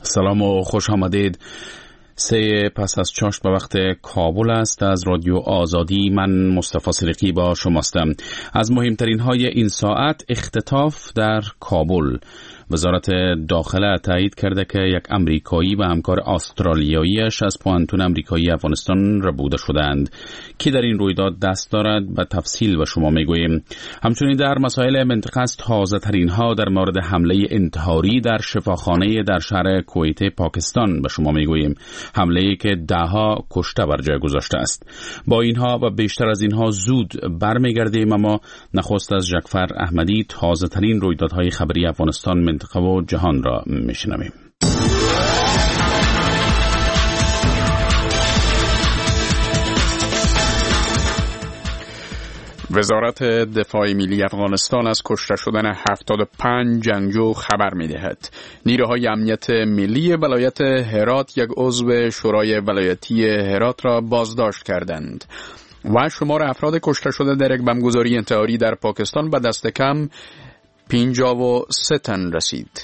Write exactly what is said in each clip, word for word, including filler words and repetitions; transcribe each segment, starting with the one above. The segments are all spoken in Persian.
سلام و خوش آمدید. سه پس از چاشت به وقت کابل است. از رادیو آزادی من مصطفی صدیقی با شماستم. از مهمترین های این ساعت: اختطاف در کابل. وزارت داخله تایید کرده که یک امریکایی و همکار استرالیاییش از پوانتون امریکایی افغانستان ربوده شدند. کی در این رویداد دست دارد به تفصیل به شما میگوییم. همچنین در مسائل منطقه است تازه ترین ها در مورد حمله انتحاری در شفاخانه در شهر کویت پاکستان به شما میگوییم. حمله‌ای که دهها کشته بر جای گذاشته است. با اینها و بیشتر از اینها زود برمیگردیم، اما نخست از جعفر احمدی تازه ترین رویدادهای خبری افغانستان، منطقه و جهان را میشنویم. وزارت دفاع ملی افغانستان از کشته شدن هفتاد و پنج جنگجو خبر می‌دهد. نیروهای امنیت ملی ولایت هرات یک عضو شورای ولایتی هرات را بازداشت کردند و شمار افراد کشته شده در یک بمبگذاری انتحاری در پاکستان به دست کم پنجاه و سه تن رسید.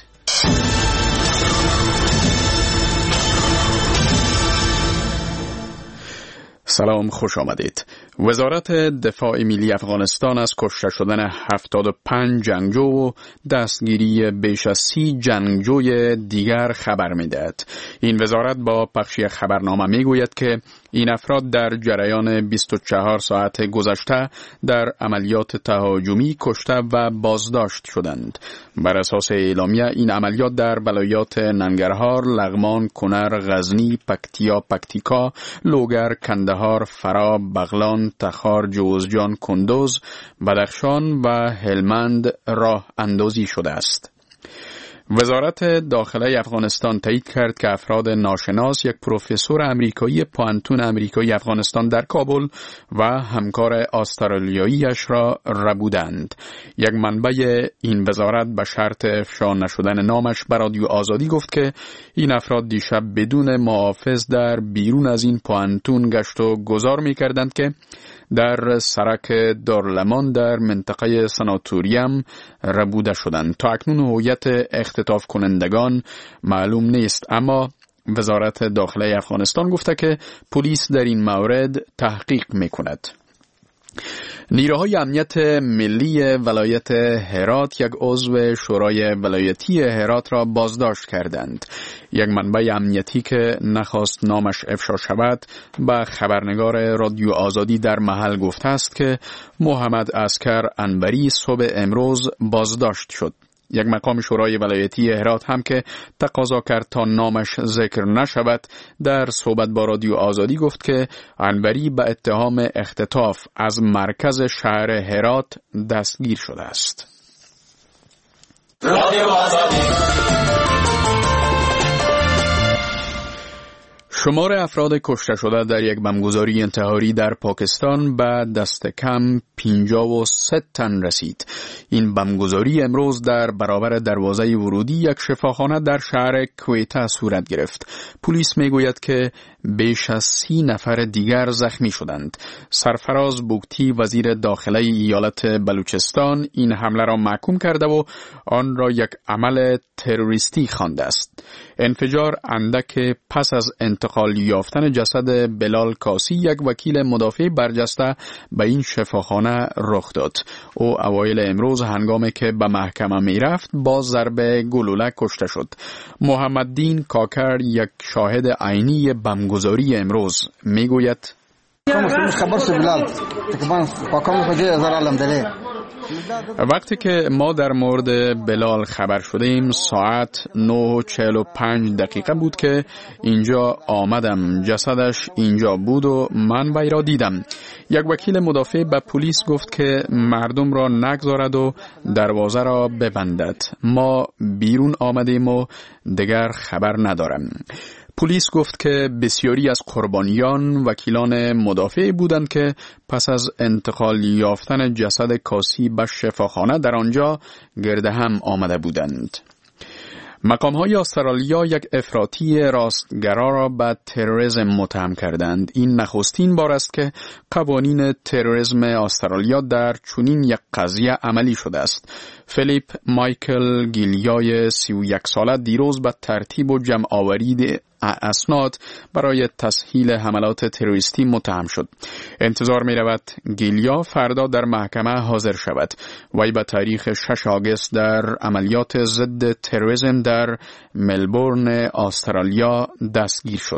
سلام، خوش آمدید. وزارت دفاع ملی افغانستان از کشته شدن هفتاد و پنج جنگجو و دستگیری بیش از سی جنگجوی دیگر خبر می‌دهد. این وزارت با پخشی خبرنامه می‌گوید که این افراد در جریان بیست و چهار ساعت گذشته در عملیات تهاجمی کشته و بازداشت شدند. بر اساس اعلامیه این عملیات در ولایات ننگرهار، لغمان، کنر، غزنی، پکتیا، پکتیکا، لوگر، کندهار، فرا، بغلان، تخار، جوزجان، کندوز، بدخشان و هلمند راه اندازی شده است. وزارت داخله افغانستان تایید کرد که افراد ناشناس یک پروفسور امریکایی پوانتون امریکایی افغانستان در کابل و همکار استرالیاییش را ربودند. یک منبع این وزارت به شرط افشا نشدن نامش به رادیو آزادی گفت که این افراد دیشب بدون محافظ در بیرون از این پوانتون گشت و گذار می کردند که در سرک دارلمان در منطقه سناتوریم ربوده شدند. تا اکنون هویت اختطاف کنندگان معلوم نیست، اما وزارت داخله افغانستان گفته که پلیس در این مورد تحقیق میکند. نیروهای امنیت ملی ولایت هرات یک عضو شورای ولایتی هرات را بازداشت کردند. یک منبع امنیتی که نخواست نامش افشا شود به خبرنگار رادیو آزادی در محل گفته است که محمد عسکر انبری صبح امروز بازداشت شد. یک مقام شورای ولایتی هرات هم که تقاضا کرد تا نامش ذکر نشود در صحبت با رادیو آزادی گفت که انبری به اتهام اختطاف از مرکز شهر هرات دستگیر شده است. رادیو آزادی. شمار افراد کشته شده در یک بمبگذاری انتحاری در پاکستان به دست کم پنجاه و سه تن رسید. این بمبگذاری امروز در برابر دروازه ورودی یک شفاخانه در شهر کویت صورت گرفت. پلیس میگوید که بیش از سی نفر دیگر زخمی شدند. سرفراز بوگتی وزیر داخله ایالت بلوچستان این حمله را محکوم کرده و آن را یک عمل تروریستی خوانده است. انفجار اندک پس از انتقال یافتن جسد بلال کاسی، یک وکیل مدافع برجسته، به این شفاخانه رخ داد. او اوایل امروز هنگامی که به محکمه می رفت با ضربه گلوله کشته شد. محمد دین کاکر، یک شاهد عینی بمبگذاری امروز، می گوید وقتی که ما در مورد بلال خبر شدیم ساعت نه و چهل و پنج دقیقه بود که اینجا آمدم. جسدش اینجا بود و من وی را دیدم. یک وکیل مدافع به پلیس گفت که مردم را نگذارد و دروازه را ببندد. ما بیرون آمدیم و دیگر خبر ندارم. پلیس گفت که بسیاری از قربانیان وکیلان مدافع بودند که پس از انتقال یافتن جسد کاسی به شفاخانه در آنجا گرد هم آمده بودند. مقام‌های استرالیا یک افراطی راستگرا را به تروریسم متهم کردند. این نخستین بار است که قوانین تروریسم استرالیا در چنین یک قضیه عملی شده است. فیلیپ مایکل گیلیای سی و یک ساله دیروز به ترتیب و جمع آوری اسناد برای تسهیل حملات تروریستی متهم شد. انتظار می رود گیلیا فردا در محکمه حاضر شود. وی به تاریخ شش آگوست در عملیات ضد تروریسم در ملبورن استرالیا دستگیر شد.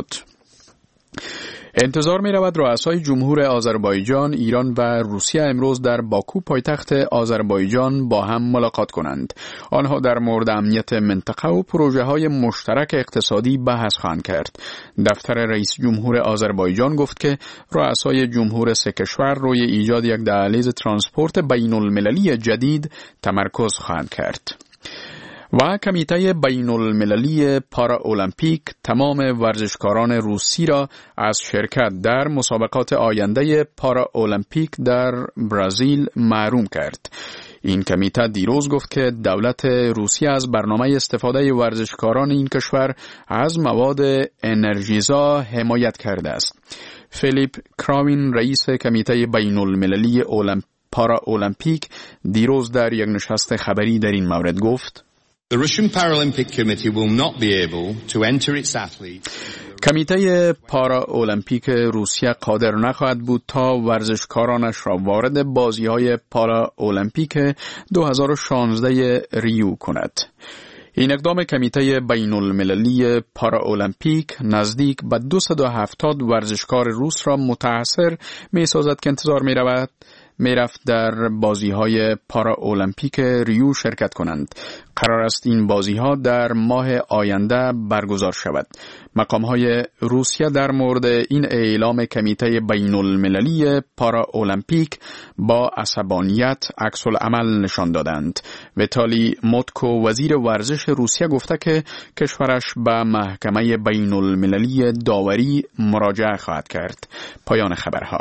انتظار می رود رؤسای جمهور آذربایجان، ایران و روسیه امروز در باکو پایتخت آذربایجان با هم ملاقات کنند. آنها در مورد امنیت منطقه و پروژه های مشترک اقتصادی بحث خواهند کرد. دفتر رئیس جمهور آذربایجان گفت که رؤسای جمهور سه کشور روی ایجاد یک دهلیز ترانسپورت بین المللی جدید تمرکز خواهند کرد. و کمیته بین المللی پارا المپیک تمام ورزشکاران روسی را از شرکت در مسابقات آینده پارا المپیک در برزیل محروم کرد. این کمیته دیروز گفت که دولت روسیه از برنامه استفاده ورزشکاران این کشور از مواد انرژیزا حمایت کرده است. فیلیپ کراوین رئیس کمیته بین المللی پارا المپیک دیروز در یک نشست خبری در این مورد گفت: The Russian Paralympic Committee will not be able to enter its athletes. کمیته پارا المپیک روسیه قادر نخواهد بود تا ورزشکارانش را وارد بازی‌های پارا المپیک دو هزار و شانزده ریو کند. این اقدام کمیته بین المللی پارا المپیک نزدیک به دویست و هفتاد ورزشکار روس را متأثر می سازد که انتظار می رود می رفت در بازی های پارا المپیک ریو شرکت کنند. قرار است این بازی ها در ماه آینده برگزار شود. مقام های روسیه در مورد این اعلام کمیته بین المللی پارا المپیک با عصبانیت عکس العمل نشان دادند. ویتالی موتکو وزیر ورزش روسیه گفته که کشورش به محکمه بین المللی داوری مراجعه خواهد کرد. پایان خبرها.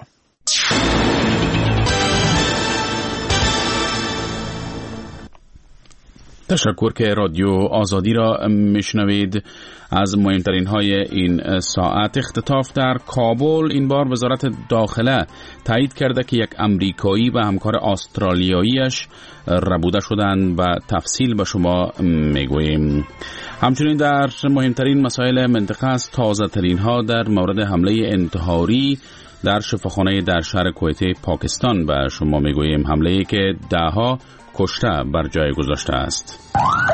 تشکر که رادیو آزادی را میشنوید. از مهمترین های این ساعت: اختطاف در کابل. این بار وزارت داخله تایید کرده که یک امریکایی و همکار استرالیاییش ربوده شدند و تفصیل به شما میگوییم. همچنین در مهمترین مسائل منطقه است تازه ترین ها در مورد حمله انتحاری در شفاخانه در شهر کویته پاکستان به شما میگوییم. حمله‌ای که ده ها کشته بر جای گذاشته است.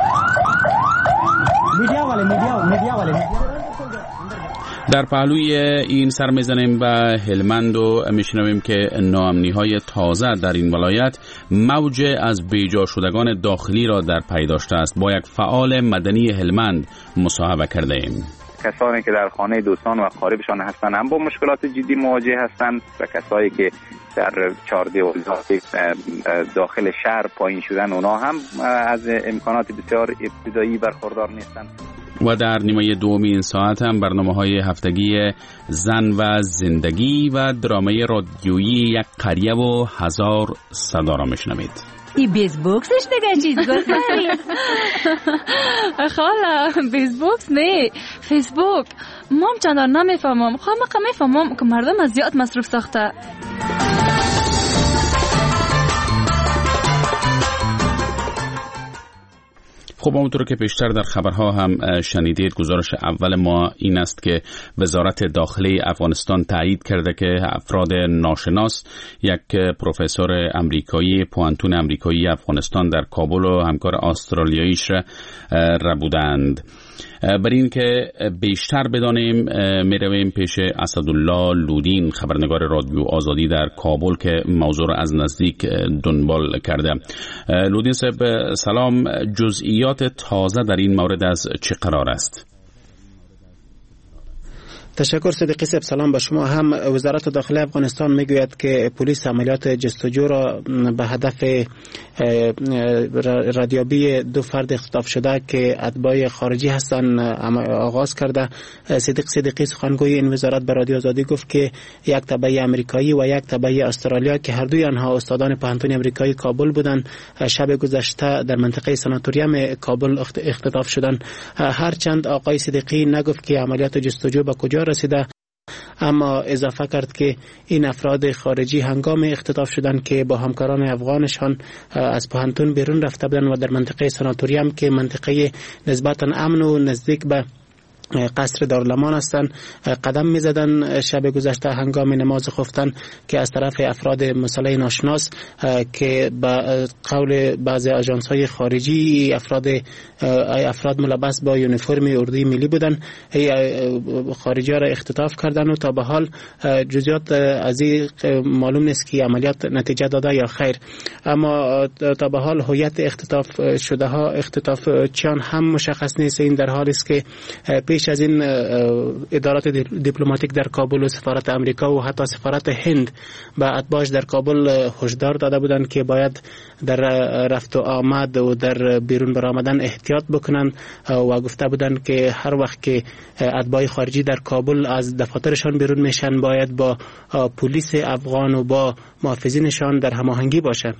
در پهلوی این سر میزنیم به هلمند و میشنویم که ناامنی‌های تازه در این ولایت موج از بیجا شدگان داخلی را در پی داشته است. با یک فعال مدنی هلمند مصاحبه کرده ایم. کسانی که در خانه دوستان و اقاربشان هستند هم با مشکلات جدی مواجه هستند و کسایی که در چهار دیواری داخل شهر پایین شدن اونا هم از امکانات بسیار ابتدایی برخوردار نیستند. و در نیمه دوم این ساعت هم برنامه‌های هفتگی زن و زندگی و درامه رادیویی یک قریه و هزار صدا را میشنوید. ای بیزبوکسش دیگه چیز گذاری؟ خاله بیزبوکس نه، فیسبوک. مام چندان نمیفهمم. خواهم که میفهمم که مردم از زیاد مصروف ساخته. خب همونطور که پیشتر در خبرها هم شنیدید، گزارش اول ما این است که وزارت داخلی افغانستان تایید کرده که افراد ناشناس یک پروفسور امریکایی پوانتون امریکایی افغانستان در کابل و همکار استرالیاییش را بودند. بر این که بیشتر بدانیم میرویم پیش اسدالله لودین، خبرنگار رادیو آزادی در کابل که موضوع را از نزدیک دنبال کرده. لودین صاحب سلام، جزئیات تازه در این مورد از چه قرار است؟ تشکر صدیقی صاحب. سلام به شما. هم وزارت داخلی افغانستان میگوید که پلیس عملیات جستجو را به هدف ردیابی دو فرد اختطاف شده که اتباع خارجی هستند آغاز کرده. صدیق صدیقی سخنگوی این وزارت به رادیو آزادی گفت که یک تبع امریکایی و یک تبع استرالیا که هر دوی آنها استادان پوهنتون امریکایی کابل بودند شب گذشته در منطقه ساناتوریم کابل اختطاف شدند. هرچند آقای صدیقی نگفت که عملیات جستجو به کجا رسیده، اما اضافه کرد که این افراد خارجی هنگام اختطاف شدند که با همکاران افغانشان از پوهنتون بیرون رفته بودند و در منطقه ساناتوریم که منطقه نسبتا امن و نزدیک به قصر دارالمان هستند قدم می زدن شب گذشته هنگام نماز خفتن که از طرف افراد مسلح ناشناس که به قول بعضی آژانس های خارجی افراد افراد ملبس با یونیفرم اردوی ملی بودن خارجی ها را اختطاف کردن و تا به حال جزئیات از این معلوم نیست که عملیات نتیجه داده یا خیر، اما تا به حال هویت اختطاف شده ها اختطاف چیان هم مشخص نیست. این در حالی است که پیش از این ادارات دیپلماتیک در کابل و سفارت امریکا و حتی سفارت هند به اتباعش در کابل هشدار داده بودند که باید در رفت و آمد و در بیرون برآمدن احتیاط بکنند و گفته بودند که هر وقت که اتباع خارجی در کابل از دفاترشان بیرون میشن باید با پلیس افغان و با محافظینشان در هماهنگی باشند.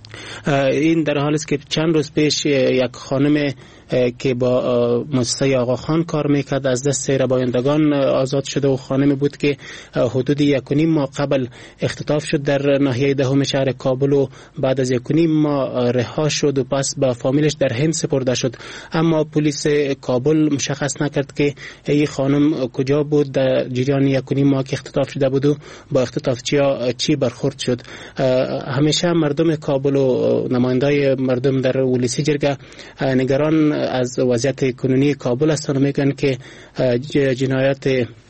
این در حالی است که چند روز پیش یک خانم که با مؤسسه آقا خان کار میکرد از دست ربایندگان آزاد شده و خانمی بود که حدود یک و نیم ماه قبل اختطاف شد در ناحیه دهم شهر کابل و بعد از یک و نیم ماه رها شد و پس به فامیلش در هند سپرده شد، اما پلیس کابل مشخص نکرد که این خانم کجا بود در جریان یک و نیم ماه که اختطاف شده بود و با اختطافچی‌ها چی برخورد شد. همیشه مردم کابل و نمایندای مردم در ولسی جرگه نگران از وضعیت کنونی کابل هستند و میگن که جنایات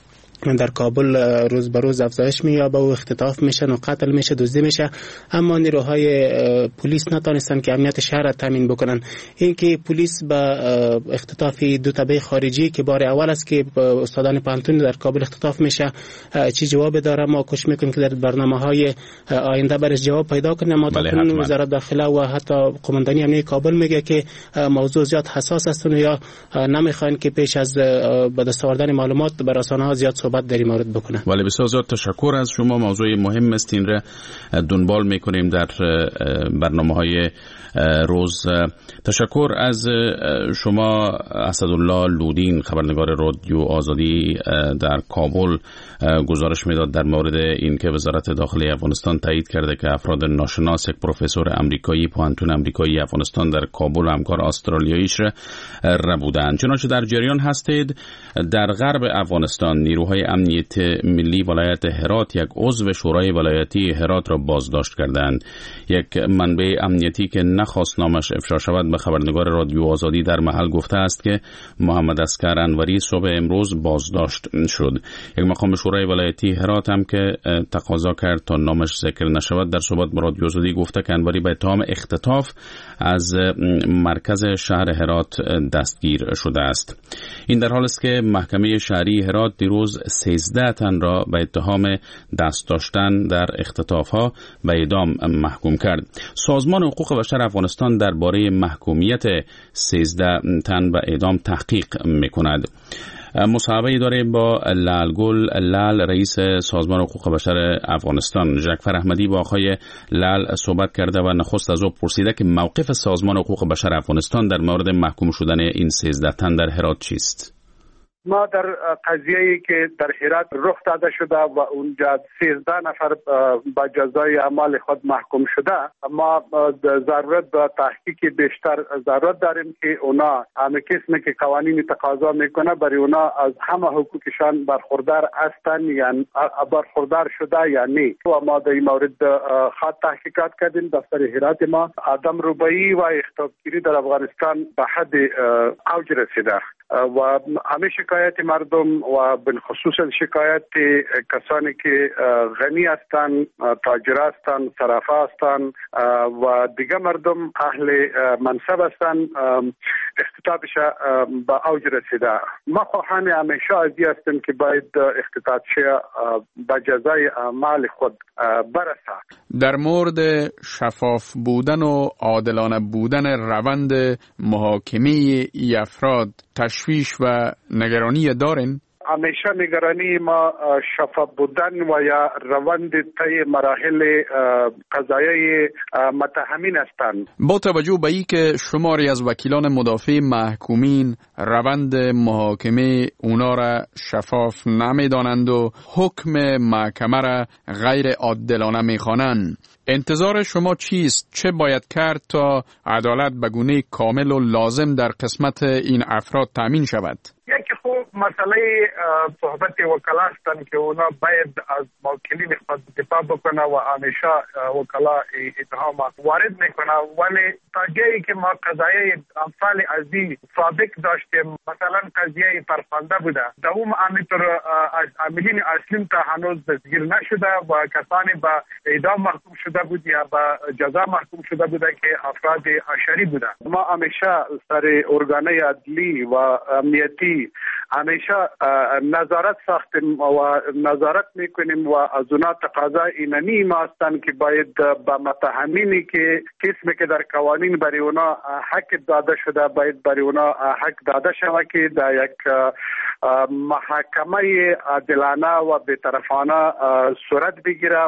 در کابل روز به روز افزایش می‌یابه و اختطاف میشن و قتل میشه، دزدی میشه، اما نیروهای پلیس نتونستن که امنیت شهر را تامین بکنن. اینکه پلیس به اختطاف دو تبع خارجی که بار اول است که استادان پوهنتون در کابل اختطاف میشه چی جواب داره، ما کوشش میکنیم که در برنامه‌های آینده برش جواب پیدا کنیم. ما تا وزارت داخله و حتی قماندانی امنیت کابل میگه که موضوع زیاد حساس است و یا نمیخواین که پیش از به دست آوردن معلومات بر رسانه‌ها زیاد صحبت در این مورد بکنه. ولی بسیار زیاد تشکر از شما. موضوع مهم است، این را دنبال میکنیم در برنامه‌های روز. تشکر از شما اسدالله لودین، خبرنگار رادیو آزادی در کابل، گزارش میداد در مورد اینکه وزارت داخلی افغانستان تایید کرده که افراد ناشناس یک پروفسور امریکایی پوهنتون امریکایی افغانستان در کابل و همکار استرالیاییش را بودند. چنانچه در جریان هستید، در غرب افغانستان نیروهای امنیت ملی ولایت هرات یک عضو شورای ولایتی هرات را بازداشت کردند. یک منبع امنیتی که نخواست نامش افشا شود به خبرنگار رادیو آزادی در محل گفته است که محمد اسکر انوری صبح امروز بازداشت شد. یک مقام شورای ولایتی هرات هم که تقاضا کرد تا نامش ذکر نشود در صحبت با رادیو آزادی گفته که انوری به اتهام اختطاف از مرکز شهر هرات دستگیر شده است. این در حال است که محکمه شهری هرات دیروز سیزده تن را به اتهام دست داشتن در اختطاف‌ها به اعدام محکوم کرد. سازمان حقوق بشر افغانستان درباره محکومیت سیزده تن به اعدام تحقیق می‌کند. مصاحبه داره با لالگل لال، رئیس سازمان حقوق بشر افغانستان. ژکفر احمدی با آقای لال صحبت کرده و نخست از او پرسیده که موقف سازمان حقوق بشر افغانستان در مورد محکوم شدن این سیزده تن در هرات چیست؟ ما در قضیه‌ای که در هرات رخ داده شده و اونجا سیزده نفر با جزای اعمال خود محکوم شده، ما ضرورت به تحقیق بیشتر ضرورت داریم که اونا همه کسی که قوانین تقاضا میکنه برای اونا از همه حقوقشان برخوردار هستن یا برخوردار شده یا نه. و ما در این مورد خاص تحقیقات کردیم. دفتر هرات ما آدم روبایی و اختطافگیری در افغانستان به حد اوج رسیده و همیشه شکایت مردم و بالخصوص شکایت کسانی که غنی هستند، تاجر هستند، صرافه هستند و دیگه مردم اهل منصب هستند اختطافش به اوج رسیده. ما خواهان همیشه از این هستیم که باید اختطافچی به جزای اعمال خود برسه. در مورد شفاف بودن و عادلانه بودن روند محاکمه ای افراد تشویش و نگرانی دارین؟ همیشه نگرانی ما شفاف بودن و یا روند طی مراحل قضایی متهمین هستند. با توجه به این که شماری از وکیلان مدافع محکومین روند محاکمه اونا را شفاف نمیدانند و حکم محکمه را غیر عادلانه میخوانند، انتظار شما چیست؟ چه باید کرد تا عدالت به گونه کامل و لازم در قسمت این افراد تامین شود؟ یکی خوب مسئله صحبت وکلا هستند که اونا باید از موکلین خود دفاع بکنه و همیشه وکلا اتهامات وارد میکنه، ولی تا جایی که ما قضایه امثال از این سابق داشتیم، مثلا قضیه فرخنده بوده، در اون همینطور عاملین اصلی تا هنوز دستگیر نشده و کسانی به اعدام محکوم شده بود یا به جزا محکوم شده بوده که افراد اشری بوده. ما همیشه سر ارگانه عدلی و امنیتی همیشه نظارت ساختیم و نظارت میکنیم و از اونا تقاضا اینانی ما هستند که باید به متهمینی که قسمی که در قوانین برای اونا حق داده شده باید برای اونا حق داده شود که در یک محاکمه عادلانه و بی‌طرفانه صورت بگیره.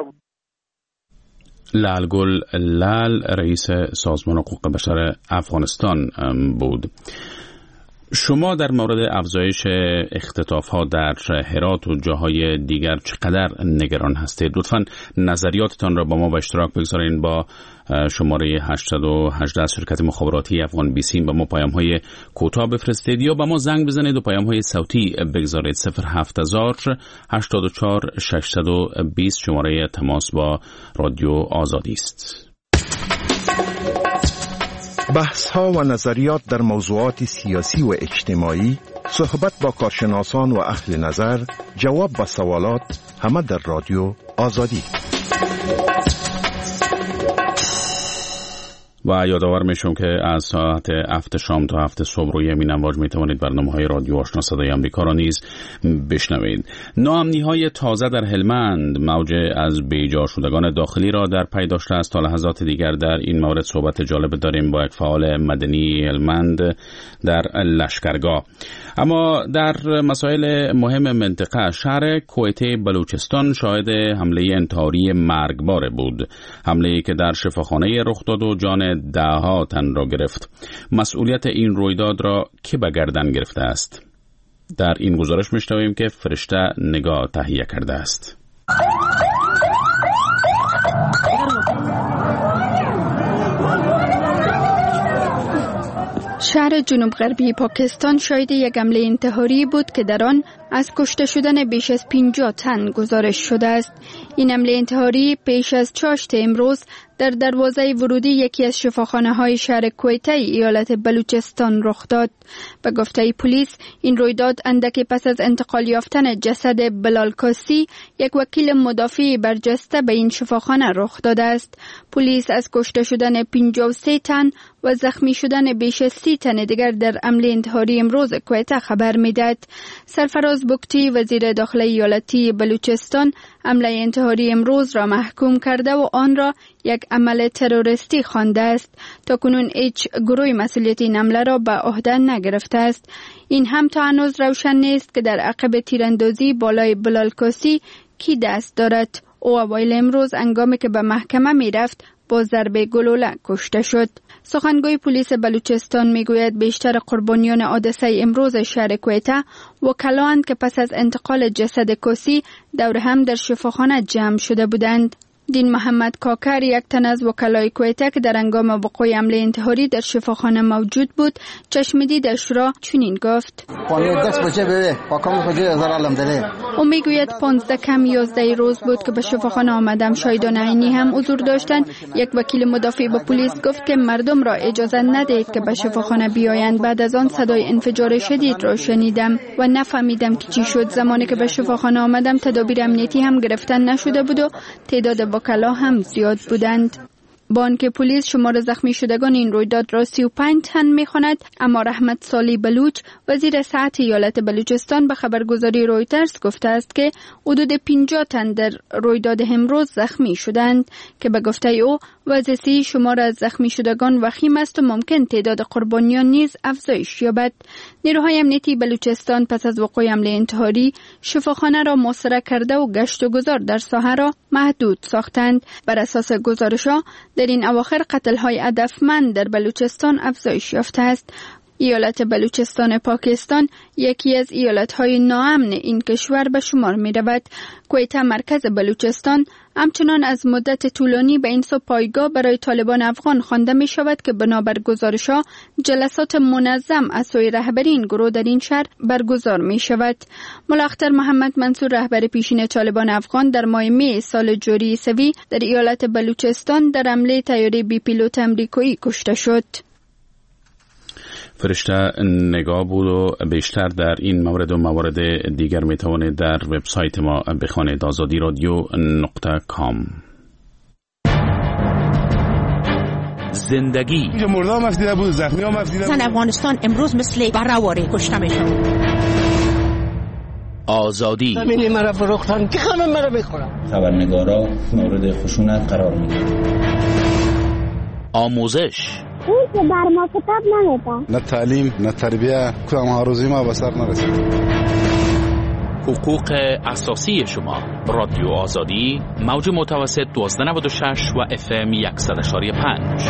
لعلگل لعل رئیس سازمان حقوق بشر افغانستان بود. شما در مورد افزایش اختطاف‌ها در هرات و جاهای دیگر چقدر نگران هستید؟ لطفاً نظریاتتان را با ما به اشتراک بگذارید. با شماره هشتصد و هجده از شرکت مخابراتی افغان بیسیم با ما پیام‌های کوتاه بفرستید یا با ما زنگ بزنید و پیام‌های صوتی بگذارید. صفر هفت هزار هشتاد و چهار ششصد و بیست شماره تماس با رادیو آزادی است. بحث ها و نظریات در موضوعات سیاسی و اجتماعی، صحبت با کارشناسان و اهل نظر، جواب به سوالات، همه در رادیو آزادی. و یادآور میشم که از ساعت هفت شام تا هفت صبح روی امین امواج میتوانید برنامه‌های رادیو آشنا صدای آمریکا را نیز بشنوید. ناامنی‌های تازه در هلمند موج از بیجا شدگان داخلی را در پی داشته است. تا لحظات دیگر در این مورد صحبت جالب داریم با یک فعال مدنی هلمند در لشکرگاه. اما در مسائل مهم منطقه، شهر کویته بلوچستان شاهد حمله انتحاری مرگبار بود. حمله‌ای که در شفاخانه رخ داد و جان ده ها تن را گرفت. مسئولیت این رویداد را کی به گردن گرفته است؟ در این گزارش می‌شنویم که فرشته نگاه تهیه کرده است. شهر جنوب غربی پاکستان شاهد یک حمله انتحاری بود که در آن از کشته شدن بیش از پنجاه تن گزارش شده است. این حمله انتحاری پیش از چاشت امروز در دروازه ورودی یکی از شفاخانه‌های شهر کویته ایالت بلوچستان رخ داد. به گفته پلیس این رویداد اندکی پس از انتقال یافتن جسد بلال کاسی، یک وکیل مدافع برجسته به این شفاخانه رخ داده است. پلیس از کشته شدن پنجاه و سه تن و زخمی شدن بیش از سی تن دیگر در حمله انتحاری امروز کویته خبر می‌داد. سرفراز بکتی وزیر داخلی ایالتی بلوچستان حمله انتحاری امروز را محکوم کرده و آن را یک عمل تروریستی خوانده است. تا کنون هیچ گروه مسئولیت این حمله را به عهده نگرفته است. این هم تا هنوز روشن نیست که در عقب تیراندازی بالای بلال کاسی کی دست دارد. او اوایل امروز هنگامی که به محکمه می رفت با ضربه گلوله کشته شد. سخنگوی پلیس بلوچستان میگوید بیشتر قربانیان حادثه امروز شهر کویته وکلاند که پس از انتقال جسد کاسی دور هم در شفاخانه جمع شده بودند. دین محمد کاکر، یک تن از وکلای کویته که در هنگام وقوع حمله انتحاری در شفاخانه موجود بود، چشمدیدش را چنین گفت. او میگوید پانزده کم یازده روز بود که به شفاخانه آمدم. شاهدان عینی هم حضور داشتند. یک وکیل مدافع به پلیس گفت که مردم را اجازه ندهید که به شفاخانه بیایند. بعد از آن صدای انفجار شدید را شنیدم و نفهمیدم که چی شد. زمانی که به شفاخانه آمدم تدابیر امنیتی هم گرفتن نشده بود و تعداد وکلا هم زیاد بودند. بانک پلیس شمار زخمی شدگان این رویداد را سی و پنج تن می‌خواند، اما رحمت سالی بلوچ، وزیر صحت ایالت بلوچستان، به خبرگزاری رویترز گفته است که حدود پنجاه تن در رویداد امروز زخمی شدند که به گفته او وضعیت شمار از زخمی شدگان وخیم است و ممکن تعداد قربانیان نیز افزایش یابد. نیروهای امنیتی بلوچستان پس از وقوع حمله انتحاری شفاخانه را محاصره کرده و گشت و گذار در ساحه را محدود ساختند. بر اساس گزارش‌ها در این اواخر قتل‌های هدفمند در بلوچستان افزایش یافته است. ایالت بلوچستان پاکستان یکی از ایالت‌های ناامن این کشور به شمار می‌رود. کویته مرکز بلوچستان همچنان از مدت طولانی به این سو پایگاه برای طالبان افغان خوانده می‌شود که بنابر گزارش‌ها جلسات منظم از سوی رهبری این گروه در این شهر برگزار می‌شود. ملا اختر محمد منصور، رهبر پیشین طالبان افغان، در ماه می سال جاری سوی در ایالت بلوچستان در حمله طیاره بی پیلوت آمریکایی کشته شد. فرشته نگاه بود و بیشتر در این مورد و موارد دیگر میتوانید در وبسایت ما بخوانید، آزادی رادیو نقطه کام. زندگی اینجا مرده هم افدیده بود، زخمی هم افدیده بود. زن افغانستان امروز مثل برهواره کشته میشن. آزادی همینی مرا فروختن که همه مرا بخورم. خبرنگارا مورد خشونت قرار میگیرن. آموزش اون که بر ما کتاب نمیده، نه تعلیم نه تربیه، کدام ها روزی ما به سر نرسید. حقوق اساسی شما. رادیو آزادی، موج متوسط دوازده نود و شش و اف ام صد و پنج.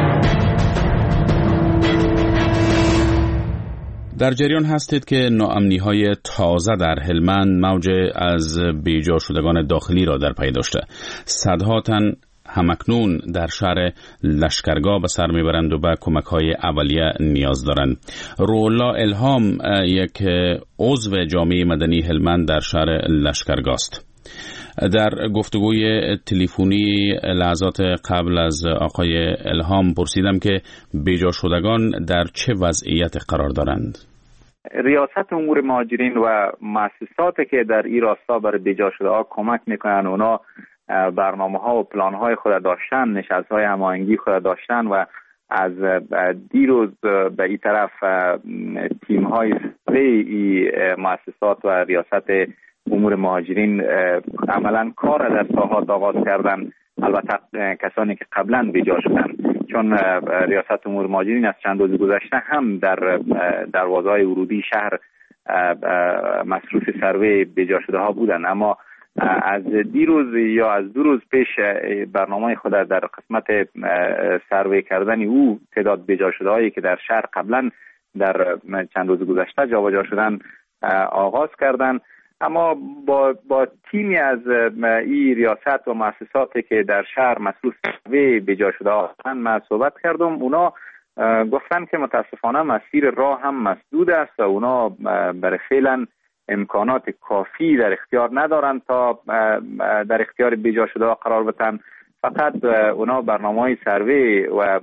در جریان هستید که ناامنی‌های تازه در هلمند موج از بیجا شدگان داخلی را در پی داشته. صدها تن همکنون در شهر لشکرگاه به سر میبرند و به کمک‌های اولیه نیاز دارند. رولا الهام یک عضو جامعه مدنی هلمند در شهر لشکرگاه است. در گفتگوی تلفنی لحظات قبل از آقای الهام پرسیدم که بیجا شدگان در چه وضعیت قرار دارند. ریاست امور مهاجرین و مؤسساتی که در این راستا برای بیجا شده‌ها کمک میکنن، اونا برنامه ها و پلان های خود داشتن، نشست های هماهنگی خود داشتن و از دیروز به این طرف تیم های سری مؤسسات و ریاست امور مهاجرین عملا کار در ساحات آغاز کردن. البته کسانی که قبلا بیجا شدن، چون ریاست امور مهاجرین از چند روز گذشته هم در دروازه‌های ورودی شهر مصروف سروی بیجا شده ها بودن، اما از دیروز یا از دو روز پیش برنامه خود در قسمت سروی کردن او تعداد بیجا شده هایی که در شهر قبلا در چند روز گذشته جابجا شدن آغاز کردن. اما با با تیمی از این ریاست و مؤسساتی که در شهر مسئول سروی بیجا شده هستند من صحبت کردم. اونا گفتن که متاسفانه مسیر راه هم مسدود است و اونا برای فعلا امکانات کافی در اختیار ندارن تا در اختیار بیجا شده ها قرار بدن. فقط اونا برنامه‌های سروی و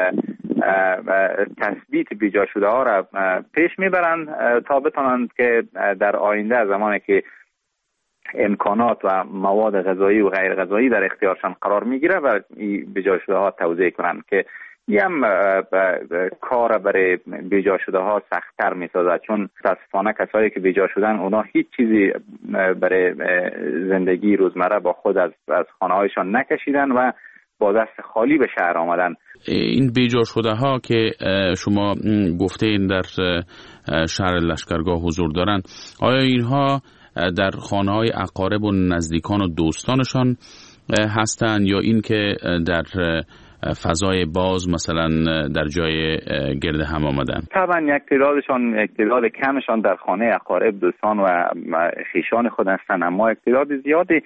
تثبیت بیجا شده ها را پیش میبرند تا بتونند که در آینده زمانی که امکانات و مواد غذایی و غیر غذایی در اختیارشان قرار میگیره و بیجا شده ها توزیع کنند، که این هم کار برای بیجا شده ها سخت‌تر می‌سازد، چون متاسفانه کسایی که بیجا شدن اونا هیچ چیزی برای زندگی روزمره با خود از از خانه‌هایشان نکشیدن و با دست خالی به شهر آمدن. این بیجا شده ها که شما گفته این در شهر لشکرگاه حضور دارند، آیا اینها در خانه‌های اقارب و نزدیکان و دوستانشان هستند یا این که در فضای باز مثلا در جای گرد هم آمدن؟ طبعا یک تعدادشان یک تعداد کمشان در خانه اقارب، دوستان و خویشان خود هستند، اما یک تعداد زیادی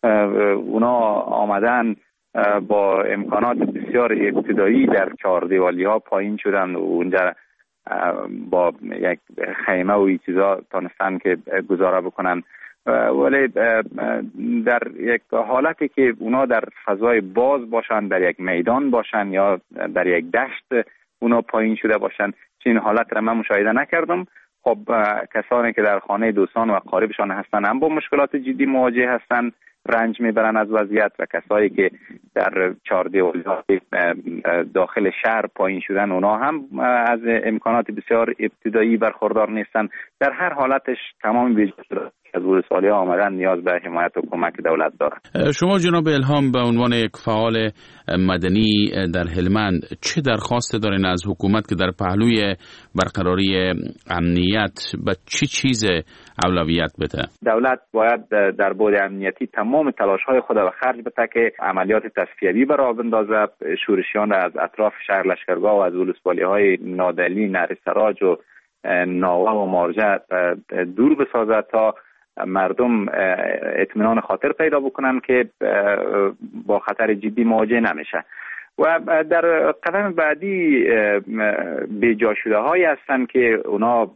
اونا آمدن با امکانات بسیار ابتدایی در چهار دیوالی ها پایین شدن و اونجا با یک خیمه و این چیزا تانستن که گزاره بکنن، ولی در یک حالتی که اونا در فضای باز باشن، در یک میدان باشن یا در یک دشت اونا پایین شده باشن، چنین حالت را من مشاهده نکردم. خب کسانی که در خانه دوستان و اقاربشان هستن هم با مشکلات جدی مواجه هستن، رنج میبرن از وضعیت، و کسایی که در چهار دیوارات داخل شهر پایین شدن اونا هم از امکانات بسیار ابتدایی برخوردار نیستن. در هر حالتش تمام ویژگی‌ها از ولسوالی آمدن نیاز به حمایت و کمک دولت دارند. شما جناب الهام به عنوان یک فعال مدنی در هلمند چه درخواست دارین از حکومت که در پهلوی برقراری امنیت به چی چیز اولویت بده؟ دولت باید در بعد امنیتی تمام تلاش‌های خود و خرج بده که عملیات تصفیه‌ای به راه بندازه، شورشیان را از اطراف شهر لشکرگاه و از ولسوالی‌های نادلی، نرسراج و ناوه و مارجه دور بسازه تا مردم اطمینان خاطر پیدا بکنن که با خطر جدی مواجه نمیشه. و در قدم بعدی بیجا شده هایی هستن که اونا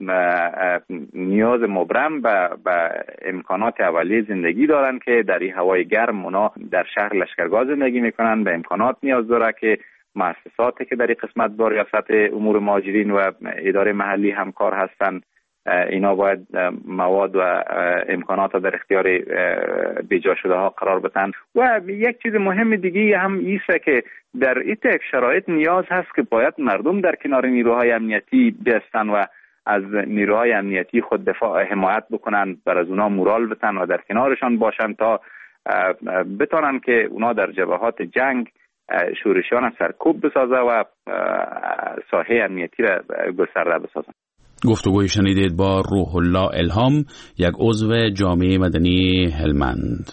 نیاز مبرم به امکانات اولیه زندگی دارن که در این هوای گرم اونا در شهر لشکرگاه زندگی میکنن، به امکانات نیاز داره که مؤسساتی که در این قسمت با ریاست امور مهاجرین و اداره محلی همکار هستن اینا باید مواد و امکانات در اختیار بیجا شده ها قرار بدن. و یک چیز مهم دیگه هم ایسته که در این تک شرایط نیاز هست که باید مردم در کنار نیروهای امنیتی بیستن و از نیروهای امنیتی خود دفاع حمایت بکنن، بر از اونا مورال بتن و در کنارشان باشن تا بتونن که اونا در جبهات جنگ شورشیان سرکوب بسازه و ساحه امنیتی را گسترده بسازن. گفتگوی شنیدید با روح الله الهام، یک عضو جامعه مدنی هلمند.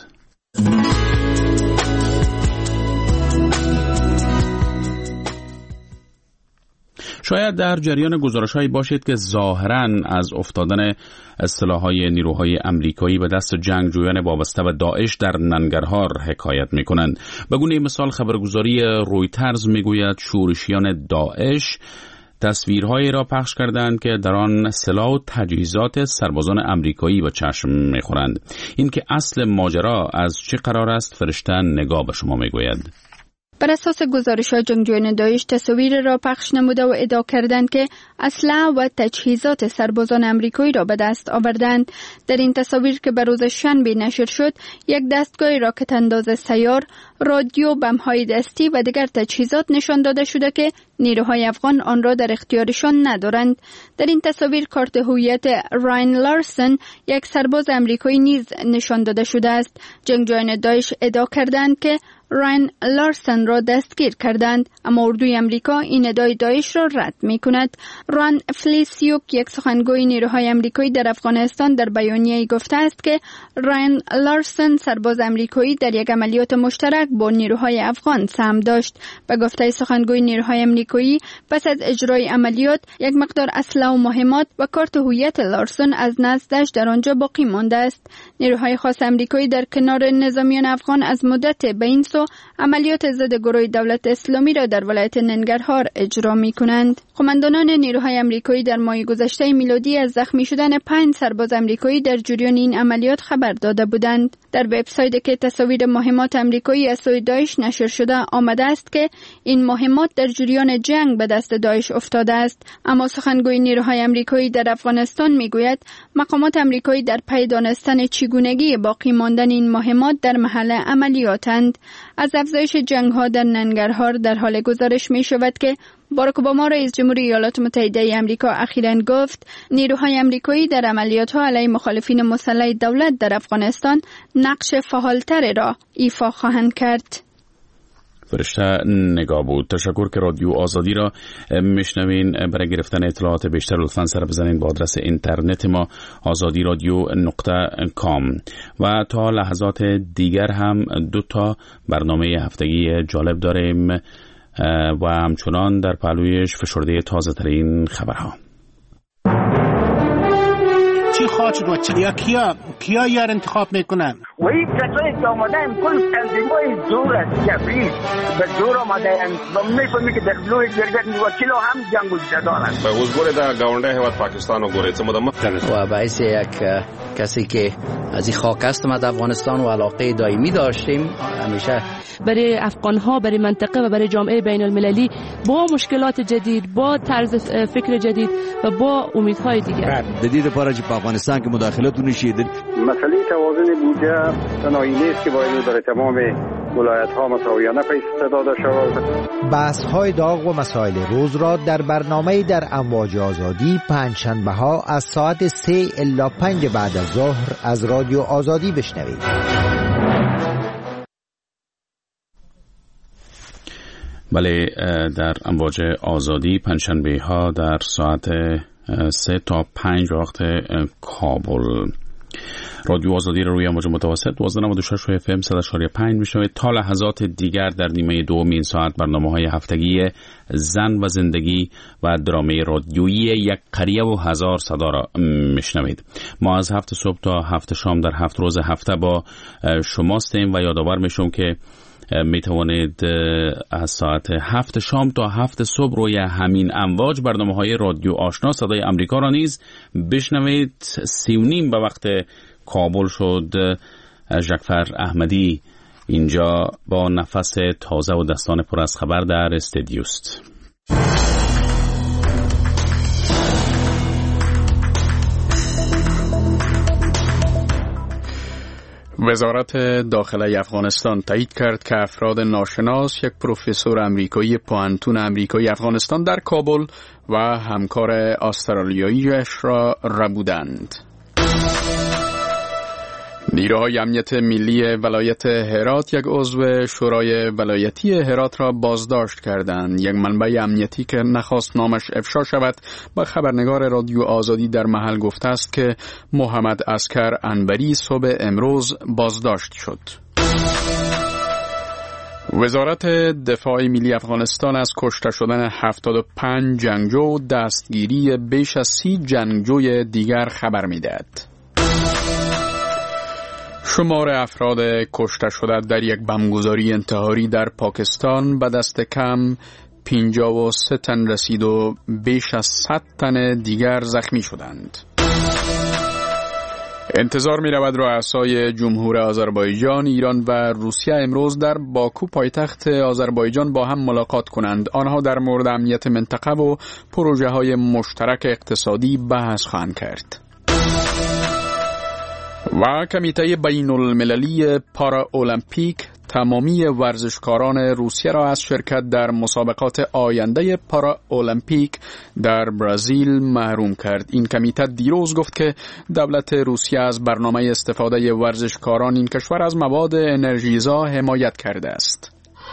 شاید در جریان گزارش‌هایی باشید که ظاهراً از افتادن سلاح‌های نیروهای آمریکایی به دست جنگجویان وابسته به داعش در ننگرهار حکایت می‌کنند. به گونه مثال خبرگزاری رویترز می‌گوید شورشیان داعش تصویرهایی را پخش کردند که در آن سلاح و تجهیزات سربازان آمریکایی به چشم می‌خورند. این که اصل ماجرا از چه قرار است فرشته نگاه به شما می‌گوید. بر اساس گزارش‌های جنگجویان داعش تصاویر را پخش نموده و ادعا کردند که اسلحه و تجهیزات سربازان آمریکایی را به دست آوردند. در این تصاویر که به روز شنبه نشر شد، یک دستگاه راکت انداز سیار، رادیو، بم‌های دستی و دیگر تجهیزات نشان داده شده که نیروهای افغان آن را در اختیارشان ندارند. در این تصاویر کارت هویت راین لارسن، یک سرباز آمریکایی نیز نشان داده شده است. جنگجویان داعش ادعا کردند که راین لارسن را دستگیر کردند، اما اردوی امریکا این ادعای داعش را رد می کند. ران فلیسیوک، یک سخنگوی نیروهای امریکایی در افغانستان، در بیانیه‌ای گفته است که راین لارسن سرباز امریکایی در یک عملیات مشترک با نیروهای افغان سهم داشت. به گفته سخنگوی نیروهای امریکایی، پس از اجرای عملیات یک مقدار اسلحه و مهمات و کارت هویت لارسن از نزدش در آنجا باقی مانده است. نیروهای خاص امریکایی در کنار نظامیان افغان از مدت به این سو عملیات ضد گروه دولت اسلامی را در ولایت ننگرهار اجرا می کنند. قماندانان نیروهای امریکایی در ماه گذشته میلادی از زخمی شدن پنج سرباز امریکایی در جریان این عملیات خبر داده بودند. در وبسایتی که تصاویر مهمات امریکایی از سوی داعش نشر شده آمده است که این مهمات در جریان جنگ به دست داعش افتاده است، اما سخنگوی نیروهای امریکایی در افغانستان میگوید مقامات امریکایی در پی دانستن چگونگی باقی ماندن این مهمات در محل عملیاتند. از افزایش جنگ‌ها در ننگرهار در حال گزارش می‌شود که باراک اوباما رئیس جمهور ایالات متحده آمریکا اخیراً گفت نیروهای آمریکایی در عملیات‌ها علیه مخالفین مسلح دولت در افغانستان نقش فعال‌تری را ایفا خواهند کرد. فرشته نگاه بود. تشکر که رادیو آزادی را میشنوین. برای گرفتن اطلاعات بیشتر لطفاً سر بزنین با آدرس اینترنت ما آزادی رادیو نقطه کام. و تا لحظات دیگر هم دو تا برنامه هفتگی جالب داریم و همچنان در پهلویش فشرده تازه ترین خبرها. چی خواهد شد و چی؟ یا کیا کیا یار انتخاب میکنن؟ و این کسایی که آمده این کل تنظیمای زور است جبری به زور آمده این و میفهمی که در دلوی جرگت وکیل هم جنگ و جدال است. به حضور در گاونده هیواد پاکستان و گوریت مدام و باعث یک کسی که از این خاک است ما در افغانستان و علاقه دائمی داشتیم همیشه برای افغان ها، برای منطقه و برای جامعه بین المللی با مشکلات جدید، با طرز فکر جدید و با امیدهای دیگر. جدید پارچ په افغانستان کې مداخلت ونشي. مسئله توازن بودجه تنهایی نیست که باید در تمام ولایت ها مساویانه پیش داده شود. بحث های داغ و مسائل روز را در برنامه در امواج آزادی پنجشنبه ها از ساعت سه الی پنج بعد از ظهر از رادیو آزادی بشنوید. بله، در امواج آزادی پنجشنبه ها در ساعت سه تا پنج وقت کابل. رادیو آزادی را روی امواج متوسط دوازده و نود و شش اف ام صد و چهار و پنج میشنوید. تا لحظات دیگر در نیمه دوم این ساعت برنامه‌های هفتگی زن و زندگی و درامه رادیویی یک قریه و هزار صدا را میشنوید. ما از هفت صبح تا هفت شام در هفت روز هفته با شماستیم و یادآور میشم که می توانید از ساعت هفت شام تا هفت صبح روی همین امواج برنامه های رادیو آشنا صدای امریکا را نیز بشنوید. سی و نیم به وقت کابل شد. جعفر احمدی اینجا با نفس تازه و دستان پر از خبر در استودیوست. وزارت داخله افغانستان تایید کرد که افراد ناشناس یک پروفسور امریکایی پوهنتون امریکایی افغانستان در کابل و همکار استرالیاییش را ربودند. نیروهای امنیت ملی ولایت هرات یک عضو شورای ولایتی هرات را بازداشت کردند. یک منبع امنیتی که نخواست نامش افشا شود به خبرنگار رادیو آزادی در محل گفته است که محمد عسکر انوری صبح امروز بازداشت شد. وزارت دفاع ملی افغانستان از کشته شدن هفتاد و پنج جنگجو و دستگیری بیش از سی جنگجوی دیگر خبر می‌دهد. شمار افراد کشته شده در یک بمبگذاری انتحاری در پاکستان به دست کم پنجاه و سه تن رسید و بیش از صد تن دیگر زخمی شدند. انتظار می رود رؤسای جمهور آذربایجان، ایران و روسیه امروز در باکو پایتخت آذربایجان با هم ملاقات کنند. آنها در مورد امنیت منطقه و پروژه های مشترک اقتصادی بحث خواهند کرد. و کمیته بین المللی پارا المپیک تمامی ورزشکاران روسیه را از شرکت در مسابقات آینده پارا المپیک در برزیل محروم کرد. این کمیته دیروز گفت که دولت روسیه از برنامه استفاده ورزشکاران این کشور از مواد انرژیزا حمایت کرده است.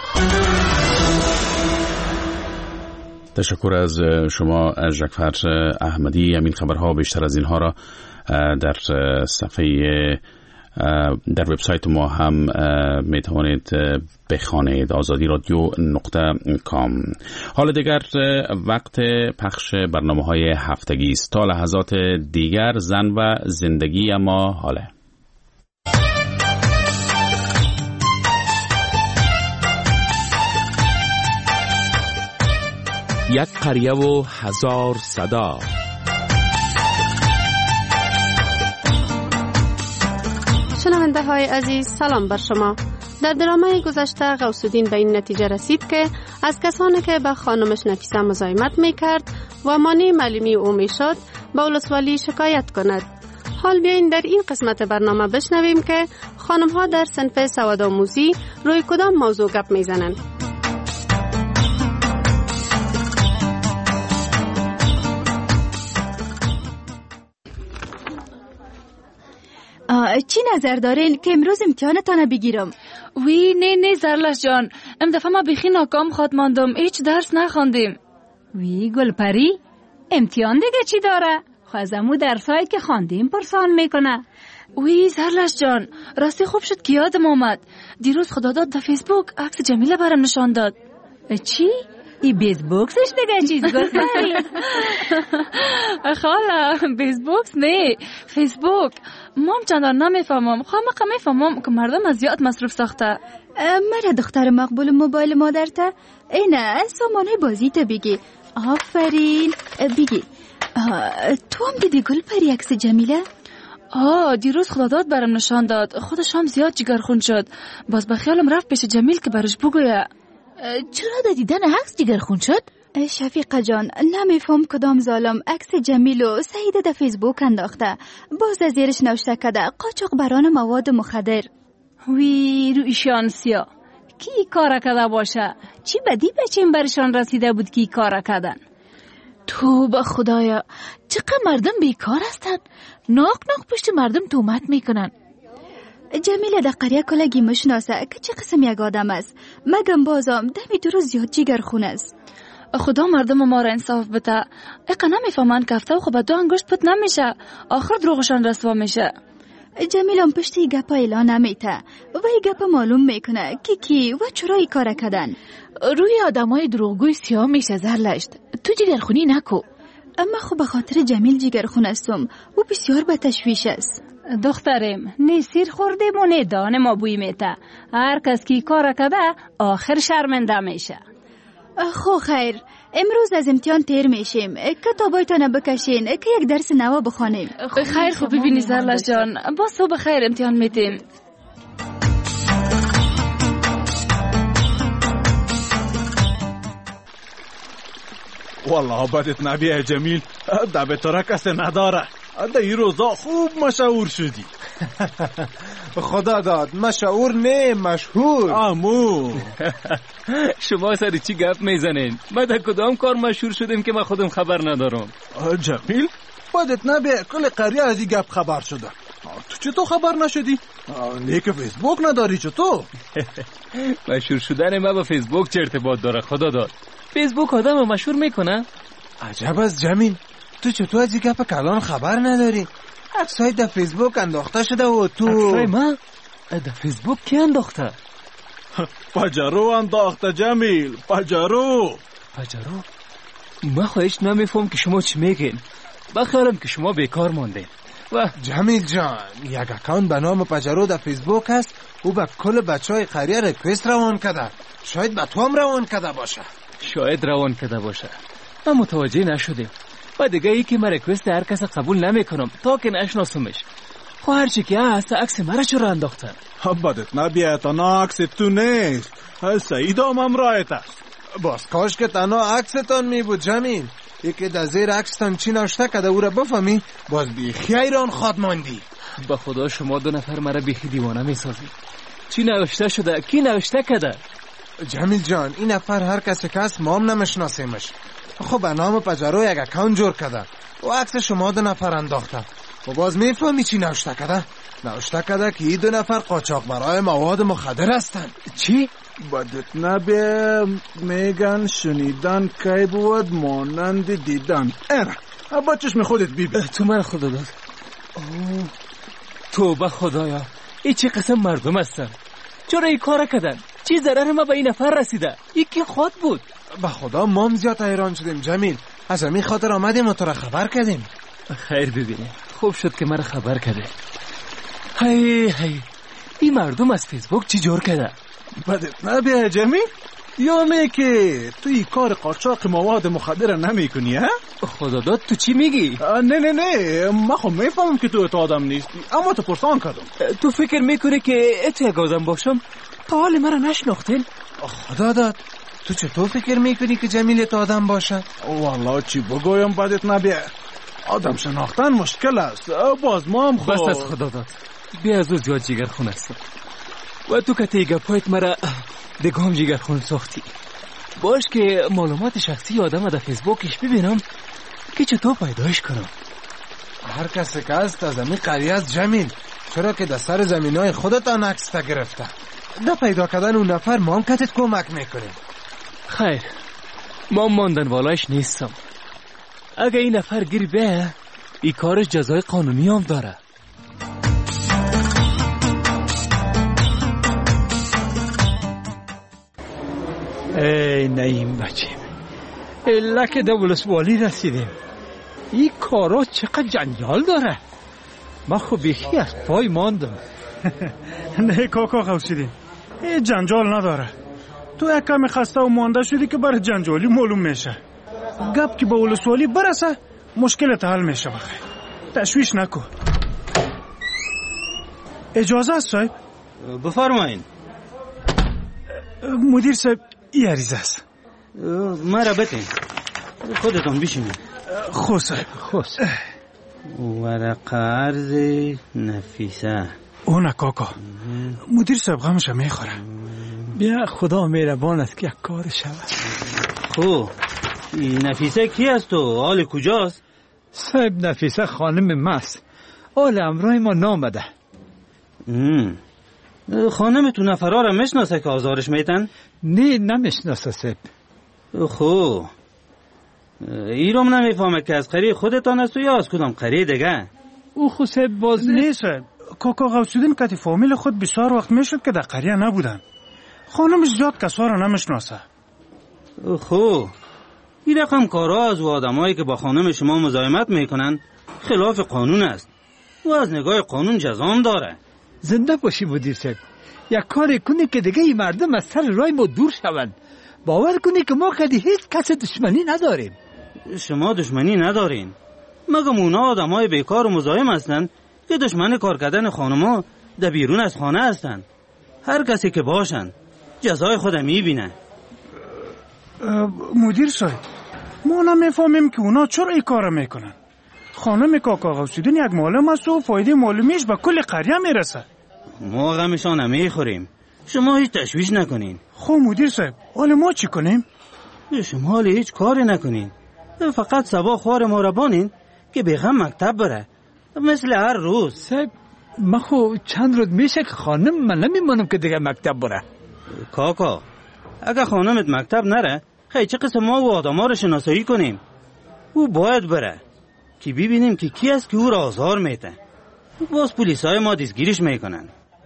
تشکر از شما جعفر احمدی. همین خبرها بیشتر از اینها را در صفحه در وبسایت ما هم می توانید بخوانید، آزادی رادیو نقطه کام. حال دیگر وقت پخش برنامه های هفتگی است. تا لحظات دیگر زن و زندگی. اما حاله یک قریه و هزار صدا. شنونده های عزیز، سلام بر شما. در درامه گذشته غوث‌الدین به این نتیجه رسید که از کسانی که به خانمش نفیسه مزاحمت میکرد و مانع معلمی او میشد به ولسوالی شکایت کند. حال بیاین در این قسمت برنامه بشنویم که خانم ها در صنف سوادآموزی روی کدام موضوع گپ میزنند. چی نظر دارین که امروز امتحانتان بگیرم؟ وی نه نه زرلش جان، ام دفعه ما بیخی ناکام خود ماندم، هیچ درس نخواندیم. وی گلپری، امتحان دیگه چی داره؟ خوازمو درسایی که خواندیم پرسان میکنه. وی زرلش جان، راستی خوب شد که یادم آمد. دیروز خدا داد در فیسبوک عکس جمیله برام نشان داد. چی؟ ای بیز بوکسش دیگه چیز گفتاری؟ خاله بیز بوکس نه فیسبوک. مام چندان نمیفهمم. خامقا میفهمم که مردم از زیاد مصروف ساخته. مرا دختر مقبول موبایل مادرته اینه سامانه بازی تا بگی. آفرین بگی. تو هم دیدی گل پری عکس جمیله؟ آه دیروز خداداد برام نشان داد. خودش هم زیاد جگرخون شد. باز به خیالم رفت پیش جمیل که برش بگویه. چرا دا دیدن عکس جگرخون شد؟ شفیقه جان نمیفهم کدام ظالم عکس جمیلو سعیده در فیسبوک انداخته. باز از زیرش نوشته کده قاچاق بران مواد مخدر. وی روی شانسیا کی کارا کده باشه؟ چی بدی بچین برشان رسیده بود کی کارا کدن؟ تو با خدایا چقدر مردم بیکار هستن. ناک ناک پشت مردم تومت میکنن. جمیله در قریه کلگی مشناسه که چه قسم یک آدم است. مگم بازم دمی درو زیاد جگرخون است. خدا مردم ما را انصاف بده. اقا نمیفهمن که هفته و خب دو انگشت پت نمیشه. آخر دروغشان رسوا میشه. جمیلم پشتی گپا اعلان نمیته و ای گپا معلوم میکنه کی کی و چرا ای کار کردن. روی آدمای دروغگوی سیاه میشه زرلشت. تو جگرخونی نکو. اما خب به خاطر جمیل جگرخون استم و بسیار به تشویش است. دخترم نه سیر خوردیم و نه دانه ما بوی میته. هر کس کی کار کرده آخر شرمنده میشه. خو خیر امروز از امتحان تیر میشیم. کتابایتان بکشین که یک درس نوا بخوانیم. خیر خوب ببینی زرلش جان. با صبح خیر امتحان میتیم. والله بدت نبیه جمیل ده به طور کسی نداره. ده این روزا خوب مشهور شدی. خدا داد مشهور نه مشهور. آمو شما سری چی گپ میزنین؟ ما در کدام کار مشهور شدیم که ما خودم خبر ندارم. جمیل بدت نبیه کل قریه از این گپ خبر شده. تو چطور خبر نشدی؟ نه که فیسبوک نداری چطور؟ مشهور شدن ما با فیسبوک چه ارتباط داره خدا داد؟ فیسبوک آدم رو مشهور میکنه؟ عجب از جمیل تو چطور از این گپ کلان خبر نداری؟ عکسای در فیسبوک انداخته شده و تو عکسای ما؟ در فیسبوک کی انداخته؟ پجرو انداخته جمیل پجرو پجرو؟ ما خواهش نمیفهم که شما چی میگین. بخیالم که شما بیکار موندین. و جمیل جان یک اکاونت به نام پجرو در فیسبوک هست. او به کل بچه های قریه ریکوست روان کده. شاید به تو هم روان کده باشه. شاید روان کده باشه. من متوجه نشدیم. و دیگه ای که من ریکوست هر کس قبول نمی کنم تا که نشناسمش. خو هرچی که هست عکس مرا چرا انداختن؟ بدت نبیه تنها عکس تو نیست. سعید هم امرایت است. باز کاش که تنها عکستان می بود جمیل. یکی در زیر عکستان چی نوشته کده او را بفهمی باز بیخی ایران خواد ماندی. با خدا شما دو نفر مرا بیخی دیوانه می سازی. چی نوشته شده؟ کی نوشته کده؟ جمیل جان این نفر هر کسی که هست ما هم نمیشناسیمش. خب به نام پجرو یک اکاونت جور کده و عکس شما دو نفر انداخته و باز میفهمی چی نوشته کده؟ نوشته کده که این دو نفر قاچاق برای مواد مخدر هستن. چی؟ بدت نبیه میگن شنیدن کی بود مانند دیدن. ایره با چشم خودت بیبی. تو من خدا داد. تو به خدایا ای چه قسم مردم هستن؟ چرا این کار کردن؟ چی ضرر ما به این نفر رسیده؟ یکی خود بود. به خدا ما هم زیاد حیران شدیم جمیل. از همین خاطر آمدیم و تو را خبر کردیم. خیر ببینه خوب شد که مرا خبر کرده. هی هی این مردم از فیسبوک چی جور کرده؟ بدت نبیه جمیل؟ یعنی که تو این کار قاچاق مواد مخدر نمی کنی ها؟ خدا داد تو چی میگی؟ نه نه نه ما خب میفهمم که تو ات آدم نیستی اما تو پرسان کردم. تو فکر میکنی که اتو یک آدم باشم؟ تا حال مرا نشناختین؟ خدا داد تو چطور فکر میکنی که جمیل تو آدم باشه؟ والله چی بگویم بدت نبیه آدم شناختن مشکل است. باز ما هم خود بس از خدا داد بیا از او زیاد جگرخون هستم و تو که تیگه پایت مرا دیگه هم جگرخون ساختی. باش که معلومات شخصی آدم در فیسبوکش ببینم که چطور پیدایش کنم. هر کسی که هست از امی قریه از جمیل چرا که در سر زمین های خودتان عکس تا گرفته. در پیدا کردن اون نفر ما هم کتت کمک میکنیم. خیر ما ماندن والایش نیستم. اگه این نفر گیر به این کارش جزای قانونی هم داره. ای نیم بچیم الا که در ولسوالی رسیدیم. این کارا چقدر جنجال داره. ما خب بیخی از پای ماندم. نه کاکا غوث‌الدین، این جنجال نداره. تو یک کمی خسته و مانده شدی که برای جنجالی معلوم میشه. گپ که به ولسوالی برسه مشکلت حل میشه. بخیر تشویش نکن. اجازه است صاحب؟ بفرمایین. مدیر صاحب این عریضه است. مرا بتین خودتان بشینید. خو صاحب خو. ورقه عرض نفیسه. اونه کاکا مدیر صاحب غمش میخوره. بیا خدا مهربان است که یک کار شود. خو این نفیسه کی است و حال کجاست؟ صاحب نفیسه خانم ماست. حال امرای ما نامده. خانم تو نفرها را میشناسه که آزارش میتن؟ نه نمیشناسه صاحب. خو ایرام نمیفهمه که از قریه خودتان است و یا از کدام قریه دیگه؟ او خو صاحب باز نه صاحب. کاکا غوث‌الدین که فامیل خود بسیار وقت میشد که در قریه نبودن. خانمش زیاد کسا را نمیشناسه. خو این رقم کارها از و آدمایی که با خانم شما مزاحمت میکنن خلاف قانون است و از نگاه قانون جزام داره. زنده باشی مدیر صاحب. یک کاری کنی که دیگه این مردم از سر راه ما دور شوند. باور کنی که ما کدی هیچ کس دشمنی نداریم. شما دشمنی ندارین، مگم اونا آدمای بیکار و مزاحم هستن که دشمن کار کردن خانما در بیرون از خانه هستن. هر کسی که باشن جزای خود میبینه. مدیر صاحب ما نمیفهمیم که اونا چرا این کار میکنن. خانم کاکا غوث‌الدین یک معلم است و فایده معلومیش به کل قریه میرسه. ما غمشان نمیخوریم، شما هیچ تشویش نکنین. خب مدیر صاحب حال ما چی کنیم؟ شما حال هیچ کاری نکنین، فقط سبا خوار ما را بانین که بیغم مکتب بره مثل هر روز. صاحب ما خو چند روز میشه که خانم من نمیمانم که دیگه مکتب بره. کاکا اگه خانمت مکتب نره خیلی چه قسم ما و آدم ها رو شناسایی کنیم؟ او باید بره که ببینیم که کی است که او را آزار میته. باز پلیس های ما دستگیرش میکنن.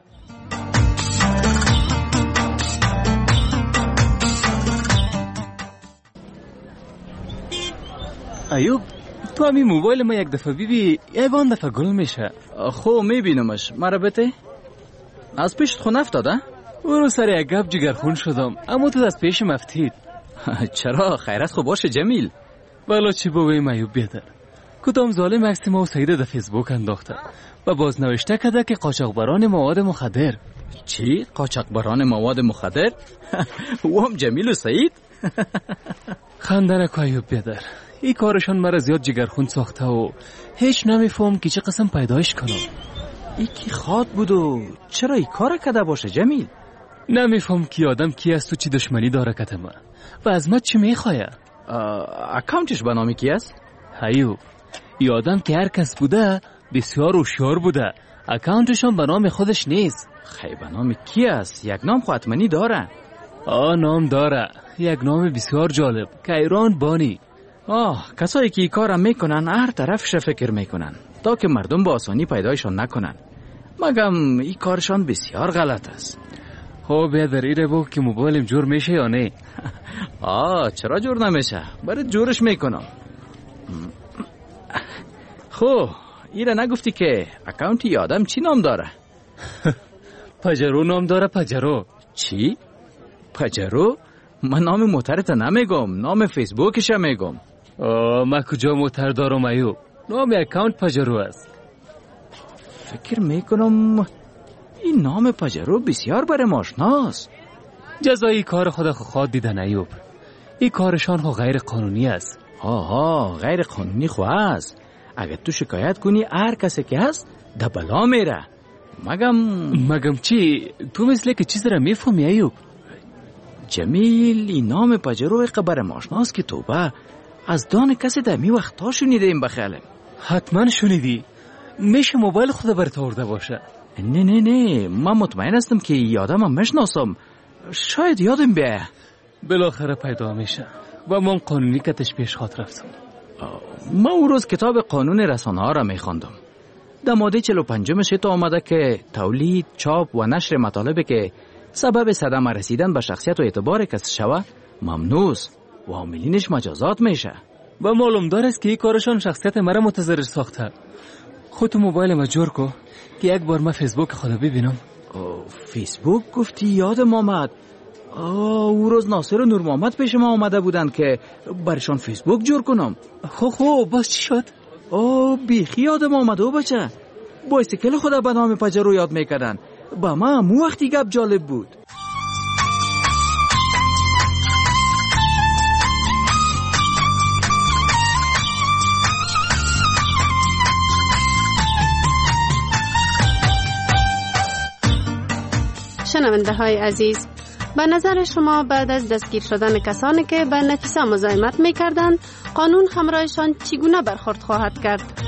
ایوب تو همی موبایل ما یک دفعه بیبی ایوان دفعه گل میشه. خو میبینمش. مربطه از پیشت خون افتاده؟ او رو سر یک گپ جگرخون شدم اما تو از پیشم افتید. چرا خیرت خوب باشه جمیل؟ والا چی بگویم ایوب بیادر، کدام ظالم عکس ما و سعید در فیسبوک انداخته و باز نوشته کده که قاچاقبران مواد مخدر. چی؟ قاچاقبران مواد مخدر؟ او هم جمیل و سعید؟ خنده نکن ایوب بیادر، این کارشان مرا زیاد جگرخون ساخته و هیچ نمیفهم که چه قسم پیدایش کنم. ای کی خواد بود و چرا این کار کده باشه جمیل؟ نمیفهم که آدم کی است و چی دشمنی داره کده ما و از ما چی میخواه. اکاونتش به نام کی است؟ ایوب این آدم که هر کس بوده بسیار هوشیار بوده، اکاونتشان به نام خودش نیست. خیلی به نام کی است؟ یک نام خو حتماً داره. آه نام داره، یک نام بسیار جالب که ایران بانی. آه کسایی که این کارم میکنن هر طرفش فکر میکنن تا که مردم با آسانی پیدایشان نکنن، مگم این کارشان بسیار غلط است. خب بیادر ایره بگو که موبایلم جور میشه یا نه؟ آه چرا جور نمیشه؟ برای جورش میکنم. خب ایره نگفتی که اکاونتی یادم چی نام داره؟ پجرو نام داره. پجرو. چی؟ پجرو؟ من نام موترت نمیگم، نام فیسبوکش میگم. آه من کجا موتر دارم ایوب؟ نام اکاونت پجرو است. فکر میکنم این نام پجرو بسیار برای ما آشناست. جزایی کار خود خود دیدن ایوب، این کارشان خو غیر قانونی است. آها غیر قانونی خو است. اگر تو شکایت کنی هر کسی که هست ده بلا میره. مگم مگم چی؟ تو مثل که چیز را میفهمی ایوب؟ جمیل این نام پجرو قبر ماشناست که توبه از دان کسی در می وقتا شنیده ایم بخیالم. حتما شنیدی. میشه موبایل خود برت آورده باشه. نه نه نه من مطمئن هستم که یادم هم مشناسم. شاید یادم بیه. بالاخره پیدا میشه و من قانونی کتش پیش خاط رفتم. من اون روز کتاب قانون رسانه ها را میخواندم. در ماده چهل و پنجمش تو آمده که تولید، چاپ و نشر مطالبی که سبب صدمه رسیدن به شخصیت و اعتبار کسی شوه ممنوع است. و عاملینش مجازات میشه. و معلوم دار است که این کارشان شخصیت مرا متضرر ساخته. خودت موبایل ما جور کو که یک بار ما فیسبوک خدا ببینم. فیسبوک گفتی؟ یادم آمد. او روز ناصر و نور محمد پیش ما آمده بودند که برشان فیسبوک جور کنم. خو خو باز چی شد؟ آه بیخی یادم آمد او بچه. بایسیکل خدا به نام پجرو یاد میکردن. با ما مو وقتی گپ جالب بود. شنونده های عزیز، به نظر شما بعد از دستگیر شدن کسانی که به نفیسه مزاحمت می‌کردند، قانون همراهشان چگونه برخورد خواهد کرد؟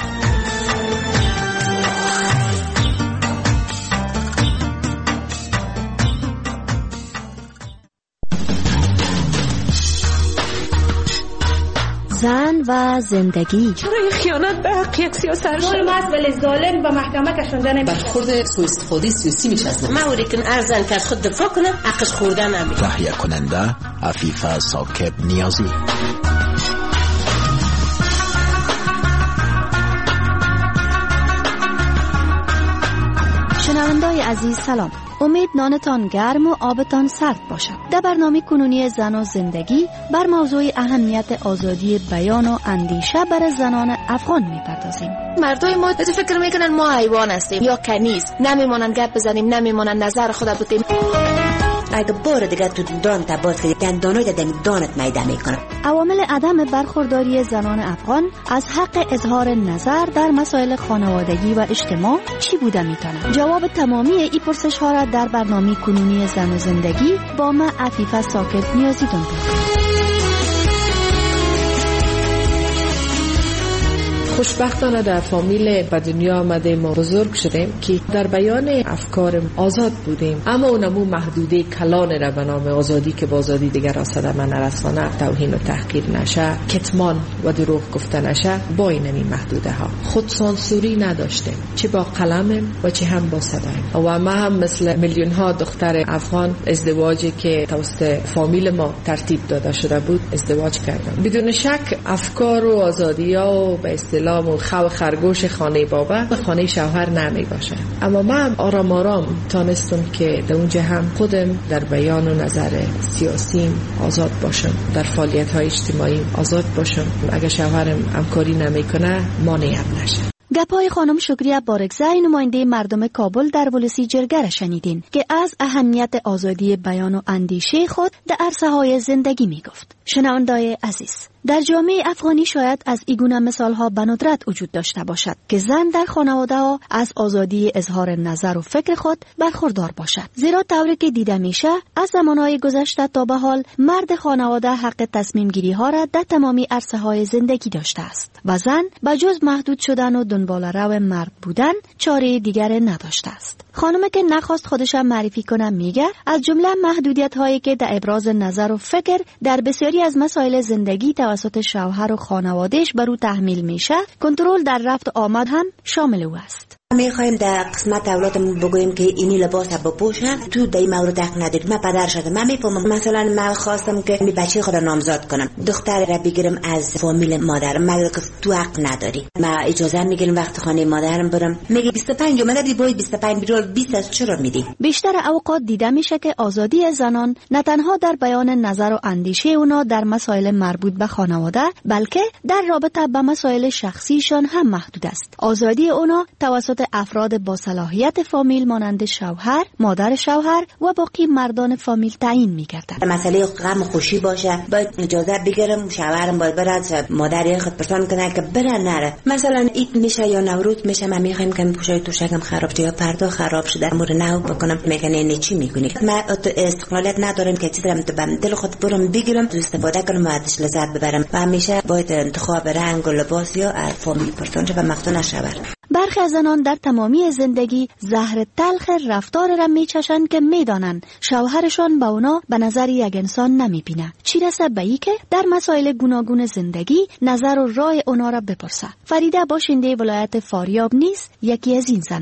زن و زندگی. چرا این خیانت به حق یک سیاست شد؟ مسئله ظالم به محکمه کشنده نمیشه. برخورد سوء استفاده سیاسی میشه از من. موری که ارزن که از خود دفاع کنه، حقش خوردن نمیشه. تهیه کننده عفیفه ساکب نیازی. شنونده‌های عزیز سلام. امید نانتان گرم و آبتان سرد باشد. در برنامه کنونی زن و زندگی بر موضوع اهمیت آزادی بیان و اندیشه برای زنان افغان میپردازیم. مردای ما تو فکر میکنن ما حیوان هستیم یا کنیز، نمیمونن گپ بزنیم، نمیمونن نظر خود بگیم. اگه بار دیگه تو دان تباز کنی دندانای دندان دانت میده میکنه. عوامل عدم برخورداری زنان افغان از حق اظهار نظر در مسائل خانوادگی و اجتماع چی بوده میتونه؟ جواب تمامی این پرسش ها را در برنامه کنونی زن و زندگی با من عفیفه ساکب نیازی دارم. خوشبختانه در فامیل به دنیا آمده ما بزرگ شدیم که در بیان افکار آزاد بودیم، اما اونمو محدوده کلان را به نام آزادی که با آزادی دیگر را صدمه نرسانه، توهین و تحقیر نشه، کتمان و دروغ گفته نشه، با اینمی محدوده ها خود سانسوری نداشتیم، چه با قلمم و چه هم با صدایم. و ما هم مثل میلیون ها دختر افغان ازدواجی که توسط فامیل ما ترتیب داده شده بود ازدواج کردم. بدون شک افکار و آزادی ها و به اصطلاح و خو خرگوش خانه بابا به خانه شوهر نمی باشه. اما من آرام آرام تانستم که در اونجا هم خودم در بیان و نظر سیاسیم آزاد باشم، در فعالیت های اجتماعی آزاد باشم. اگر شوهرم همکاری نمی کنه مانعم نشه. گپای خانم شکریه بارگزای نماینده مردم کابل در ولسی جرگه را شنیدین که از اهمیت آزادی بیان و اندیشه خود در عرصه های زندگی می گفت. شنونده‌های عزیز، در جامعه افغانی شاید از ایگونه مثالها به ندرت وجود داشته باشد که زن در خانواده ها از آزادی اظهار نظر و فکر خود برخوردار باشد، زیرا طوری که دیده میشه از زمانهای گذشته تا به حال مرد خانواده حق تصمیم گیری ها را در تمامی عرصه های زندگی داشته است و زن به جز محدود شدن و دنبال رو مرد بودن چاره دیگر نداشته است. خانمی که نخواست خودش معرفی کنه میگه از جمله محدودیت هایی که در ابراز نظر و فکر در بسیاری از مسائل زندگی توسط شوهر و خانوادهش بر او تحمیل میشه، کنترل در رفت و آمد هم شامل او است. میخوایم در قسمت اولادمون بگوییم که اینی لباس بپوشن، تو در این مورد حق نداری. من پدر شدم، من میفهمم. مثلا من خواستم که می بچه خود نامزاد کنم، دختر را بگیرم از فامیل مادرم، من گفت تو حق نداری. من اجازه میگیرم وقت خانه مادرم برم، میگه بیست و پنج اومده دی باید بیست و پنج بیرو بیست از چرا میدی؟ بیشتر اوقات دیده میشه که آزادی زنان نه تنها در بیان نظر و اندیشه اونا در مسائل مربوط به خانواده، بلکه در رابطه با مسائل شخصیشان هم محدود است. آزادی اونا توسط افراد با صلاحیت فامیل مانند شوهر، مادر شوهر و باقی مردان فامیل تعیین می‌گردد. مسئله غم خوشی باشه، باید اجازه بگیرم، شوهرم باید بره، مادر خود پرسان کنه که بره نره. مثلا عید میشه یا نوروز میشه، من میخوایم که پوشای توشکم خراب شده یا پرده خراب شده، امور نو بکنم، میگه نه چی میکنی؟ من استقلالیت ندارم که چیزی رو دل خود برم بگیرم، استفاده کنم و ازش لذت ببرم. و همیشه باید انتخاب رنگ و لباس یا از فامیل پرسان شه و مقتون نشور. برخی از زنان در تمامی زندگی زهر تلخ رفتار را میچشند که میدانند شوهرشان با اونا به نظر یک انسان نمیبینه، چی رسه به ای که در مسائل گوناگون زندگی نظر و رای اونا را بپرسه. فریده باشنده ولایت فاریاب نیز یکی از این زنان است.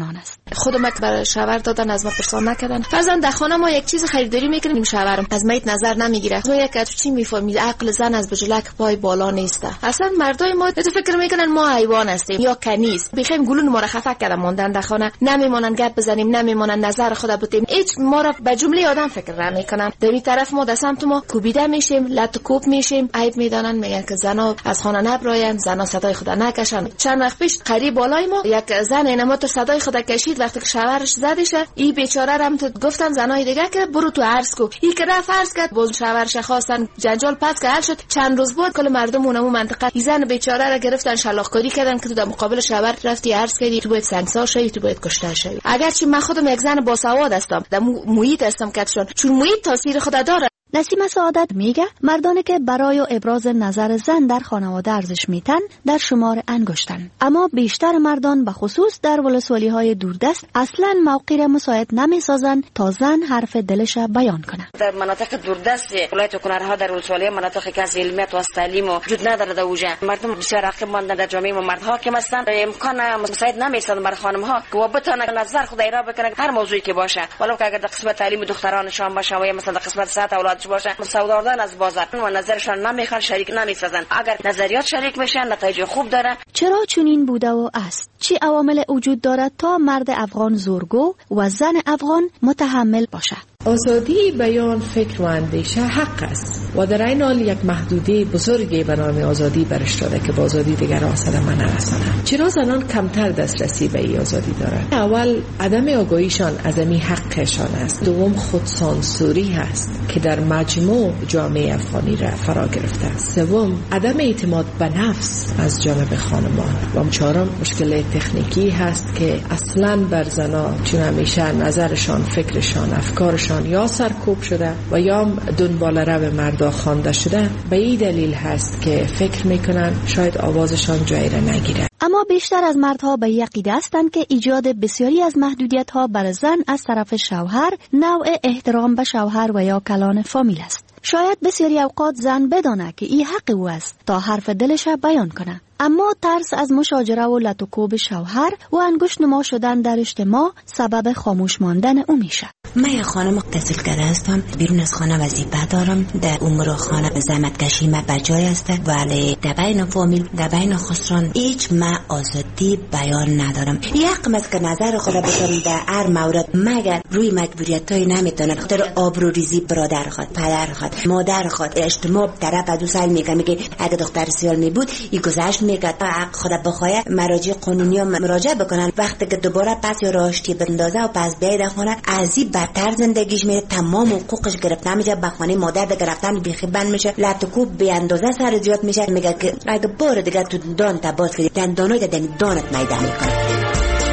خودم که برای شوهر دادن از ما پرسان نکردن. فرضاً در خانه ما یک چیز خریداری میکنیم، شوهرم از میت نظر نمیگیره. تو یک چی میفهمید عقل زن از بجلک پای بالا نیسته. اصلا مردای ما تو فکر میکنن ما حیوان هستیم یا کنیز. بخیم گلون ما را خفه کردن ماندن در خانه، نمیمونن گپ بزنیم، نمیمونن نظر خود بتیم، هیچ ما را به جمله آدم فکر نمیکنن. در این طرف ما دستم تو ما کوبیده میشیم، لط کوب میشیم، عیب میدانن، میگن که زنا از خانه نبراین، زنا صدای خود نکشن. چند وقت پیش قریب بالای ما یک زن اینما تو صدای خود کشید، وقتی که شوهرش زدشه این بیچاره رم تو گفتن زنای دیگه که برو تو عرض کو. این که رفت عرض کرد، باز شوهرش خواستن جنجال پس که حل شد. چند روز بعد کل مردم اونمو منطقه این زن بیچاره را گرفتن شلاق‌کاری کردن که تو در مقابل شوهر رفتی عرض کردی تو باید سنگسار شوی، تو باید کشته شوی. اگرچه من خودم یک زن باسواد هستم، در محیط هستم کتشون، چون محیط تاثیر خود داره. نسیم سعادت میگه مردانی که برای ابراز نظر زن در خانواده ارزش میتن در شمار انگشتن، اما بیشتر مردان به خصوص در ولسوالی های دوردست اصلا موقع را مساعد نمیسازن تا زن حرف دلش بیان کنه. در مناطق دوردست ولایت و کنارها در ولسوالی مناطقی که از علمیت و تعلیم وجود نداره در اوجه، مردم بسیار عقب ماندن در جامعه و مردها که مثلا امکان مساعد نمیسازن بر خانم ها که بتونن نظر خود ایرا بکنن هر موضوعی که باشه، ولو که اگر در قسمت تعلیم دخترانشان باشه و یا مثلا در قسمت صحت اولاد باشه، مساعدان از بازار و نظرشان نمیخوان، شریک نمیسازن. اگر نظریات شریک میشن نتایج خوب داره. چرا چنین بوده و است؟ چه عوامل وجود دارد تا مرد افغان زورگو و زن افغان متحمل باشه؟ آزادی بیان، فکر و اندیشه حق است و در این حال یک محدوده بزرگی به نام آزادی برش داده که با آزادی دیگر آسان من نرسانند. چرا زنان کمتر دسترسی به این آزادی دارند؟ اول عدم آگاهیشان از این حقشان است. دوم خودسانسوری است که در مجموع جامعه افغانی را فرا گرفته است. سوم عدم اعتماد به نفس از جانب خانمان و چهارم مشکل تکنیکی هست که اصلا بر زنان چون همیشه نظرشان، فکرشان، افکارشان یا سرکوب شده و یا دنبال رو مردا خوانده شده. به این دلیل هست که فکر میکنن شاید آوازشان جایی را نگیره. اما بیشتر از مردها به این عقیده هستند که ایجاد بسیاری از محدودیت‌ها بر زن از طرف شوهر نوع احترام به شوهر و یا کلان فامیل است. شاید بسیاری اوقات زن بدانه که این حق او است تا حرف دلش بیان کنه، اما ترس از مشاجره و لط و کوب شوهر و انگشت نما شدن در اجتماع سبب خاموش ماندن او میشه. من یک خانم تحصیل کرده هستم، بیرون از خانه وظیفه دارم، در امور خانه زحمت کشی من بر جای است، ولی در بین فامیل، در بین خسران هیچ من آزادی بیان ندارم. یک مست که نظر خود بکنم در هر مورد مگر روی مجبوریتای نمیتونه خاطر آبروریزی برادر خود، پدر خود، مادر خود، اجتماع طرف دو سال میگه میگه اگه دختر سیال می بود این گذشت میگه تا حق خود بخواه مراجع قانونی ها مراجعه بکنن. وقتی که دوباره پس یا راشتی بندازه و پس بیاید خونه از این بدتر زندگیش میره، تمام حقوقش گرفته میشه، به خانه مادر ده گرفتن بیخی بند میشه، لطکوب به اندازه سر زیاد میشه. میگه که اگه بار دیگه تو دان تا باز کردی دن دانوی ده دن دانت میده میکنه.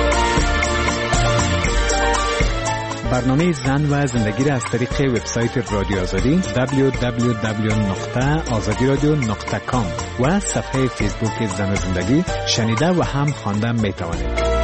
برنامه زن و زندگی را از طریق وبسایت رادیو آزادی دبلیو دبلیو دبلیو نقطه آزادی رادیو نقطه کام و صفحه فیسبوک زن و زندگی شنیده و هم خوانده میتوانید.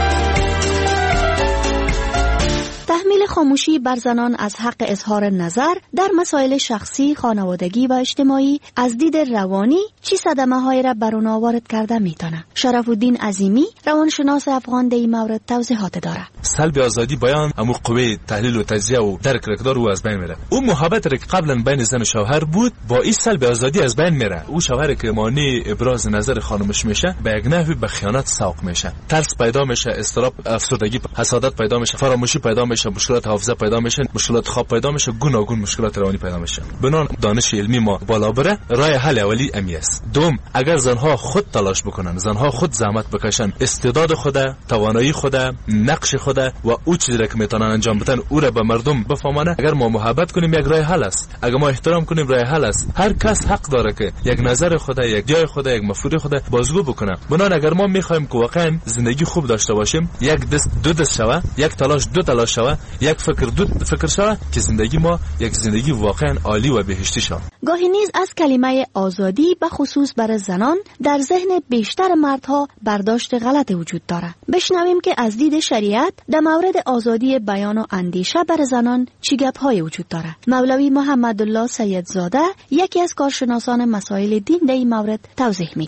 تحمیل خاموشی بر زنان از حق اظهار نظر در مسائل شخصی، خانوادگی و اجتماعی از دید روانی چی صدمه های را بر اونها وارد کرده میتونه؟ شرف الدین عظیمی روانشناس افغان در این مورد توضیحات داره. سلب آزادی بیان امو قوه تحلیل و تجزیه و درک رکدار او از بین میره. اون محبت که قبلا بین زن و شوهر بود با این سلب آزادی از بین میره. او شوهر که مانع ابراز نظر خانمش میشه به یک نحوی به خیانت سوق میشه، ترس پیدا میشه، اضطراب، افسردگی، حسادت پیدا میشه، فراموشی پیدا میشه، مشکلات حافظه پیدا میشه، مشکلات خواب پیدا میشه، گوناگون مشکلات روانی پیدا میشه. بنان دانش علمی ما بالا بره، راه حل اولی امی است. دوم، اگر زنها خود تلاش بکنن، زنها خود زحمت بکشن، استعداد خود، توانایی خود، نقش خود و او چیزی را که میتونن انجام بدن او را به مردم بفهمانه. اگر ما محبت کنیم یک راه حل است، اگر ما احترام کنیم راه حل است. هر کس حق داره که یک نظر خود، یک جای خود، یک مفکوره خود بازگو بکنه. بنان اگر ما میخوایم که واقعا زندگی خوب داشته باشیم، یک دست دو دست شوه، یک تلاش دو تلاش شوه، یک فکر دو فکر شوه که زندگی ما یک زندگی واقعا عالی و بهشتی شود. گاهی نیز از کلمه آزادی به خصوص برای زنان در ذهن بیشتر مردها برداشت غلط وجود داره. بشنویم که از دید شریعت در مورد آزادی بیان و اندیشه برای زنان چی گپ‌های وجود داره. مولوی محمد الله سیدزاده یکی از کارشناسان مسائل دین در این مورد توضیح میده.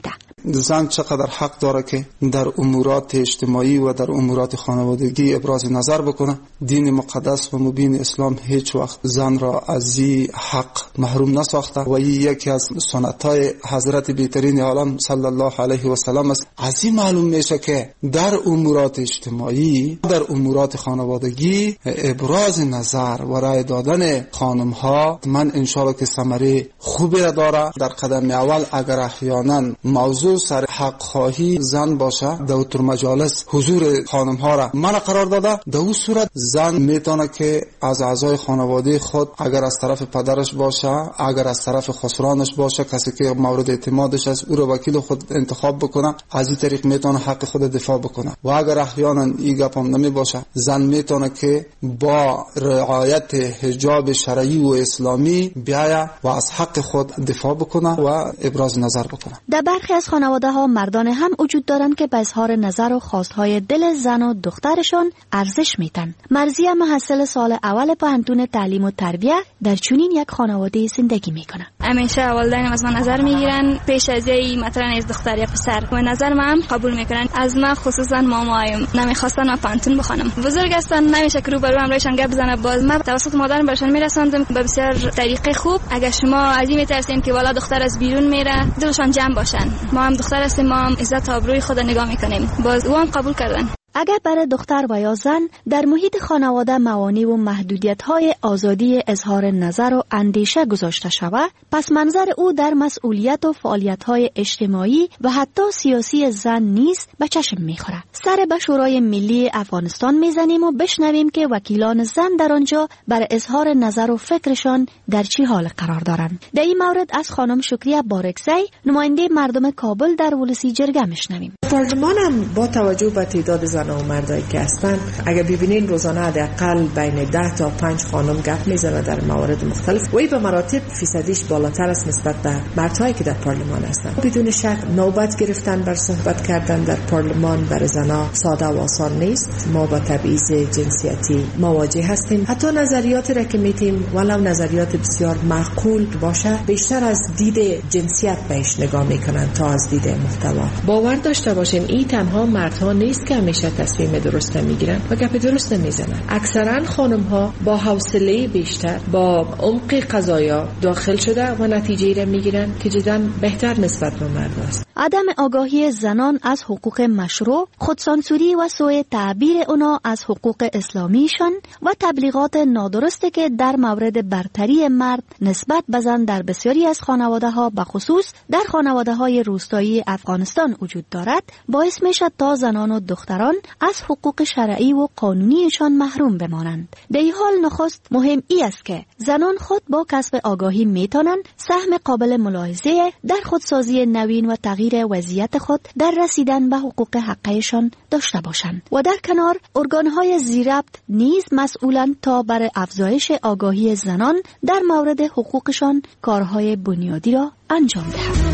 زن چقدر حق داره که در امورات اجتماعی و در امورات خانوادگی ابراز نظر بکنه. دین مقدس و مبین اسلام هیچ وقت زن را از این حق محروم نساخته و این یکی از سنت‌های حضرت بهترین عالم صلی الله علیه و سلم است. از این معلوم میشه که در امورات اجتماعی، در امورات خانوادگی ابراز نظر و رای دادن خانم ها من انشاءالله که ثمره خوبی را داره. در قدم اول اگر احیانا موضوع سر حق خواهی زن باشه، در مجالس حضور خانم ها را من قرار داده، در اون صورت زن میتونه که از اعضای خانواده خود اگر از طرف پدرش باشه، اگر از طرف خسرانش باشه، کسی که مورد اعتمادش است، او را وکیل خود انتخاب بکنه، از این طریق میتونه حق خود دفاع بکنه. و اگر احیانا این گپ هم نمی باشه، زن میتونه که با رعایت حجاب شرعی و اسلامی بیاید و از حق خود دفاع بکنه و ابراز نظر بکنه. در برخی از خانواده ها مردان هم وجود دارند که به اظهار نظر و خواستهای دل زن و دخترشان ارزش میتن. مرضیه محصل سال اول پانتون تعلیم و تربیت در چنین یک خانواده زندگی میکنه. همیشه والدینم از من نظر میگیرن پیش از یه مثلا از دختر یا پسر و نظر من قبول میکنن. از من خصوصا مامایم نمیخواستن من پانتون بخونم. بزرگ هستن نمیشه که روبرو همراهشان گپ بزنه. باز من توسط مادرم برشان میرساندم به بسیار طریقه خوب. اگر شما از این میترسین که والا دختر از بیرون میره، دلشان جمع باشن. ما هم دختر هستیم، ما هم عزت و آبروی خود نگاه میکنیم. باز او هم قبول کردن. اگر برای دختر و یا زن در محیط خانواده موانع و محدودیت‌های آزادی اظهار نظر و اندیشه گذاشته شود، پس منظر او در مسئولیت و فعالیت‌های اجتماعی و حتی سیاسی زن نیز به چشم می‌خورد. سر به شورای ملی افغانستان میزنیم و بشنویم که وکیلان زن در آنجا برای اظهار نظر و فکرشان در چه حال قرار دارند. در این مورد از خانم شکریه بارکزی، نماینده مردم کابل در ولسی جرگه میشنویم. پارلمان هم با توجه به تعداد زن و مردایی که هستن، اگر ببینین روزانه حداقل بین ده تا پنج خانم گپ میزنه در موارد مختلف و این به مراتب فیصدیش بالاتر است نسبت به مردهایی که در پارلمان هستن. بدون شک نوبت گرفتن بر صحبت کردن در پارلمان برای زنها ساده و آسان نیست. ما با تبعیض جنسیتی مواجه هستیم. حتی نظریاتی را که میتیم ولو نظریات بسیار معقول باشه، بیشتر از دید جنسیت بهش نگاه میکنن تا از دید محتوا. باور داشته باشین این تنها مردها نیست که همیشه تصمیم درست میگیرن و گپ درست میزنن. اکثرا خانم ها با حوصله بیشتر، با عمق قضایا داخل شده و نتیجه را میگیرن که جدا بهتر نسبت به مرد است. عدم آگاهی زنان از حقوق مشروع، خودسانسوری و سوء تعبیر اونا از حقوق اسلامیشان و تبلیغات نادرستی که در مورد برتری مرد نسبت به زن در بسیاری از خانواده ها به خصوص در خانواده های روستایی افغانستان وجود دارد، باعث میشد تا زنان و دختران از حقوق شرعی و قانونیشان محروم بمانند. در این حال نخست مهم ای است که زنان خود با کسب آگاهی میتونند سهم قابل ملاحظه در خودسازی نوین و تغییر وضعیت خود در رسیدن به حقوق حقیقیشان داشته باشند و در کنار ارگانهای زیربط نیز مسئولند تا برای افزایش آگاهی زنان در مورد حقوقشان کارهای بنیادی را انجام دهند.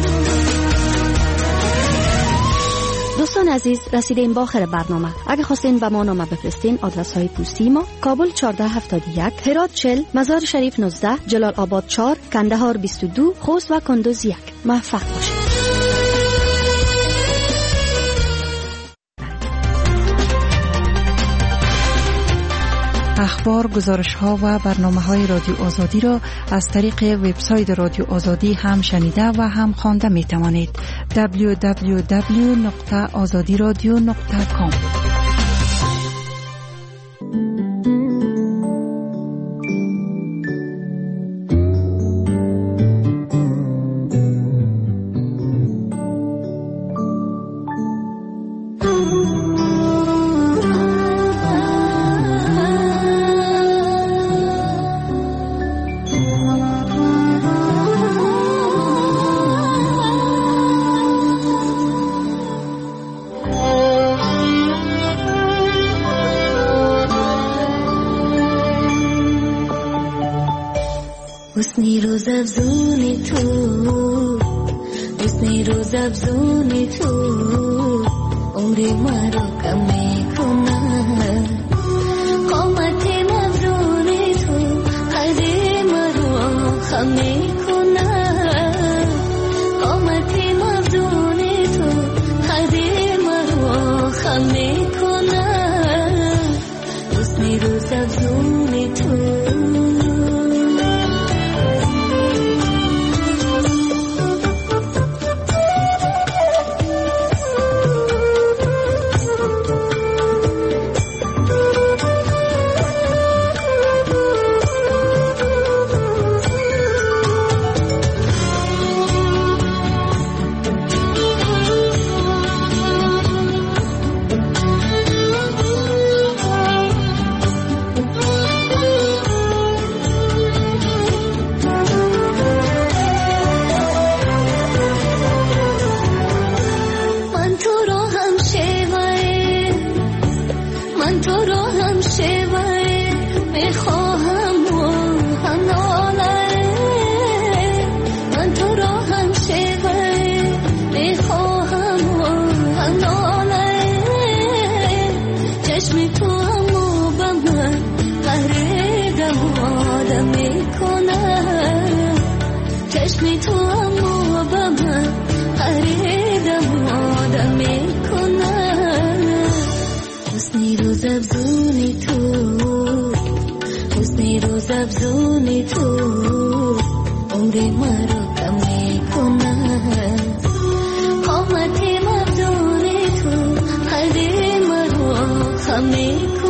دوستان عزیز، رسیدیم با آخر برنامه. اگه خواستین به ما نامه بفرستین، آدرس های پستی ما: کابل چهارده هفتاد و یک، هرات چهل، مزار شریف نوزده، جلال آباد چهار، کندهار بیست و دو، خوست و کندوز یک. موفق باشید. اخبار، گزارش‌ها و برنامه‌های رادیو آزادی را از طریق وبسایت رادیو آزادی هم شنیده و هم خوانده می‌توانید. دبلیو دبلیو دبلیو نقطه آزادی رادیو نقطه کام. حسنی روز افزونی تو، حسنی روز افزونی تو، عمری مرا کم میکنه. قامت افزونی تو، قدر مرا خم میکنه. قامت افزونی تو، تو رو همیشه باید میخواهم و هم ناله من تو رو همیشه باید میخواهم و هم ناله چشم تو همو با من قهرگم آدم میکنه چشم تو همو با من قهرگم آدم میکنه حسنی روز افزونی تو حسنی روز افزونی تو عمر مرا کم میکنه قامت مبدونی تو قدر مرا خم میکنه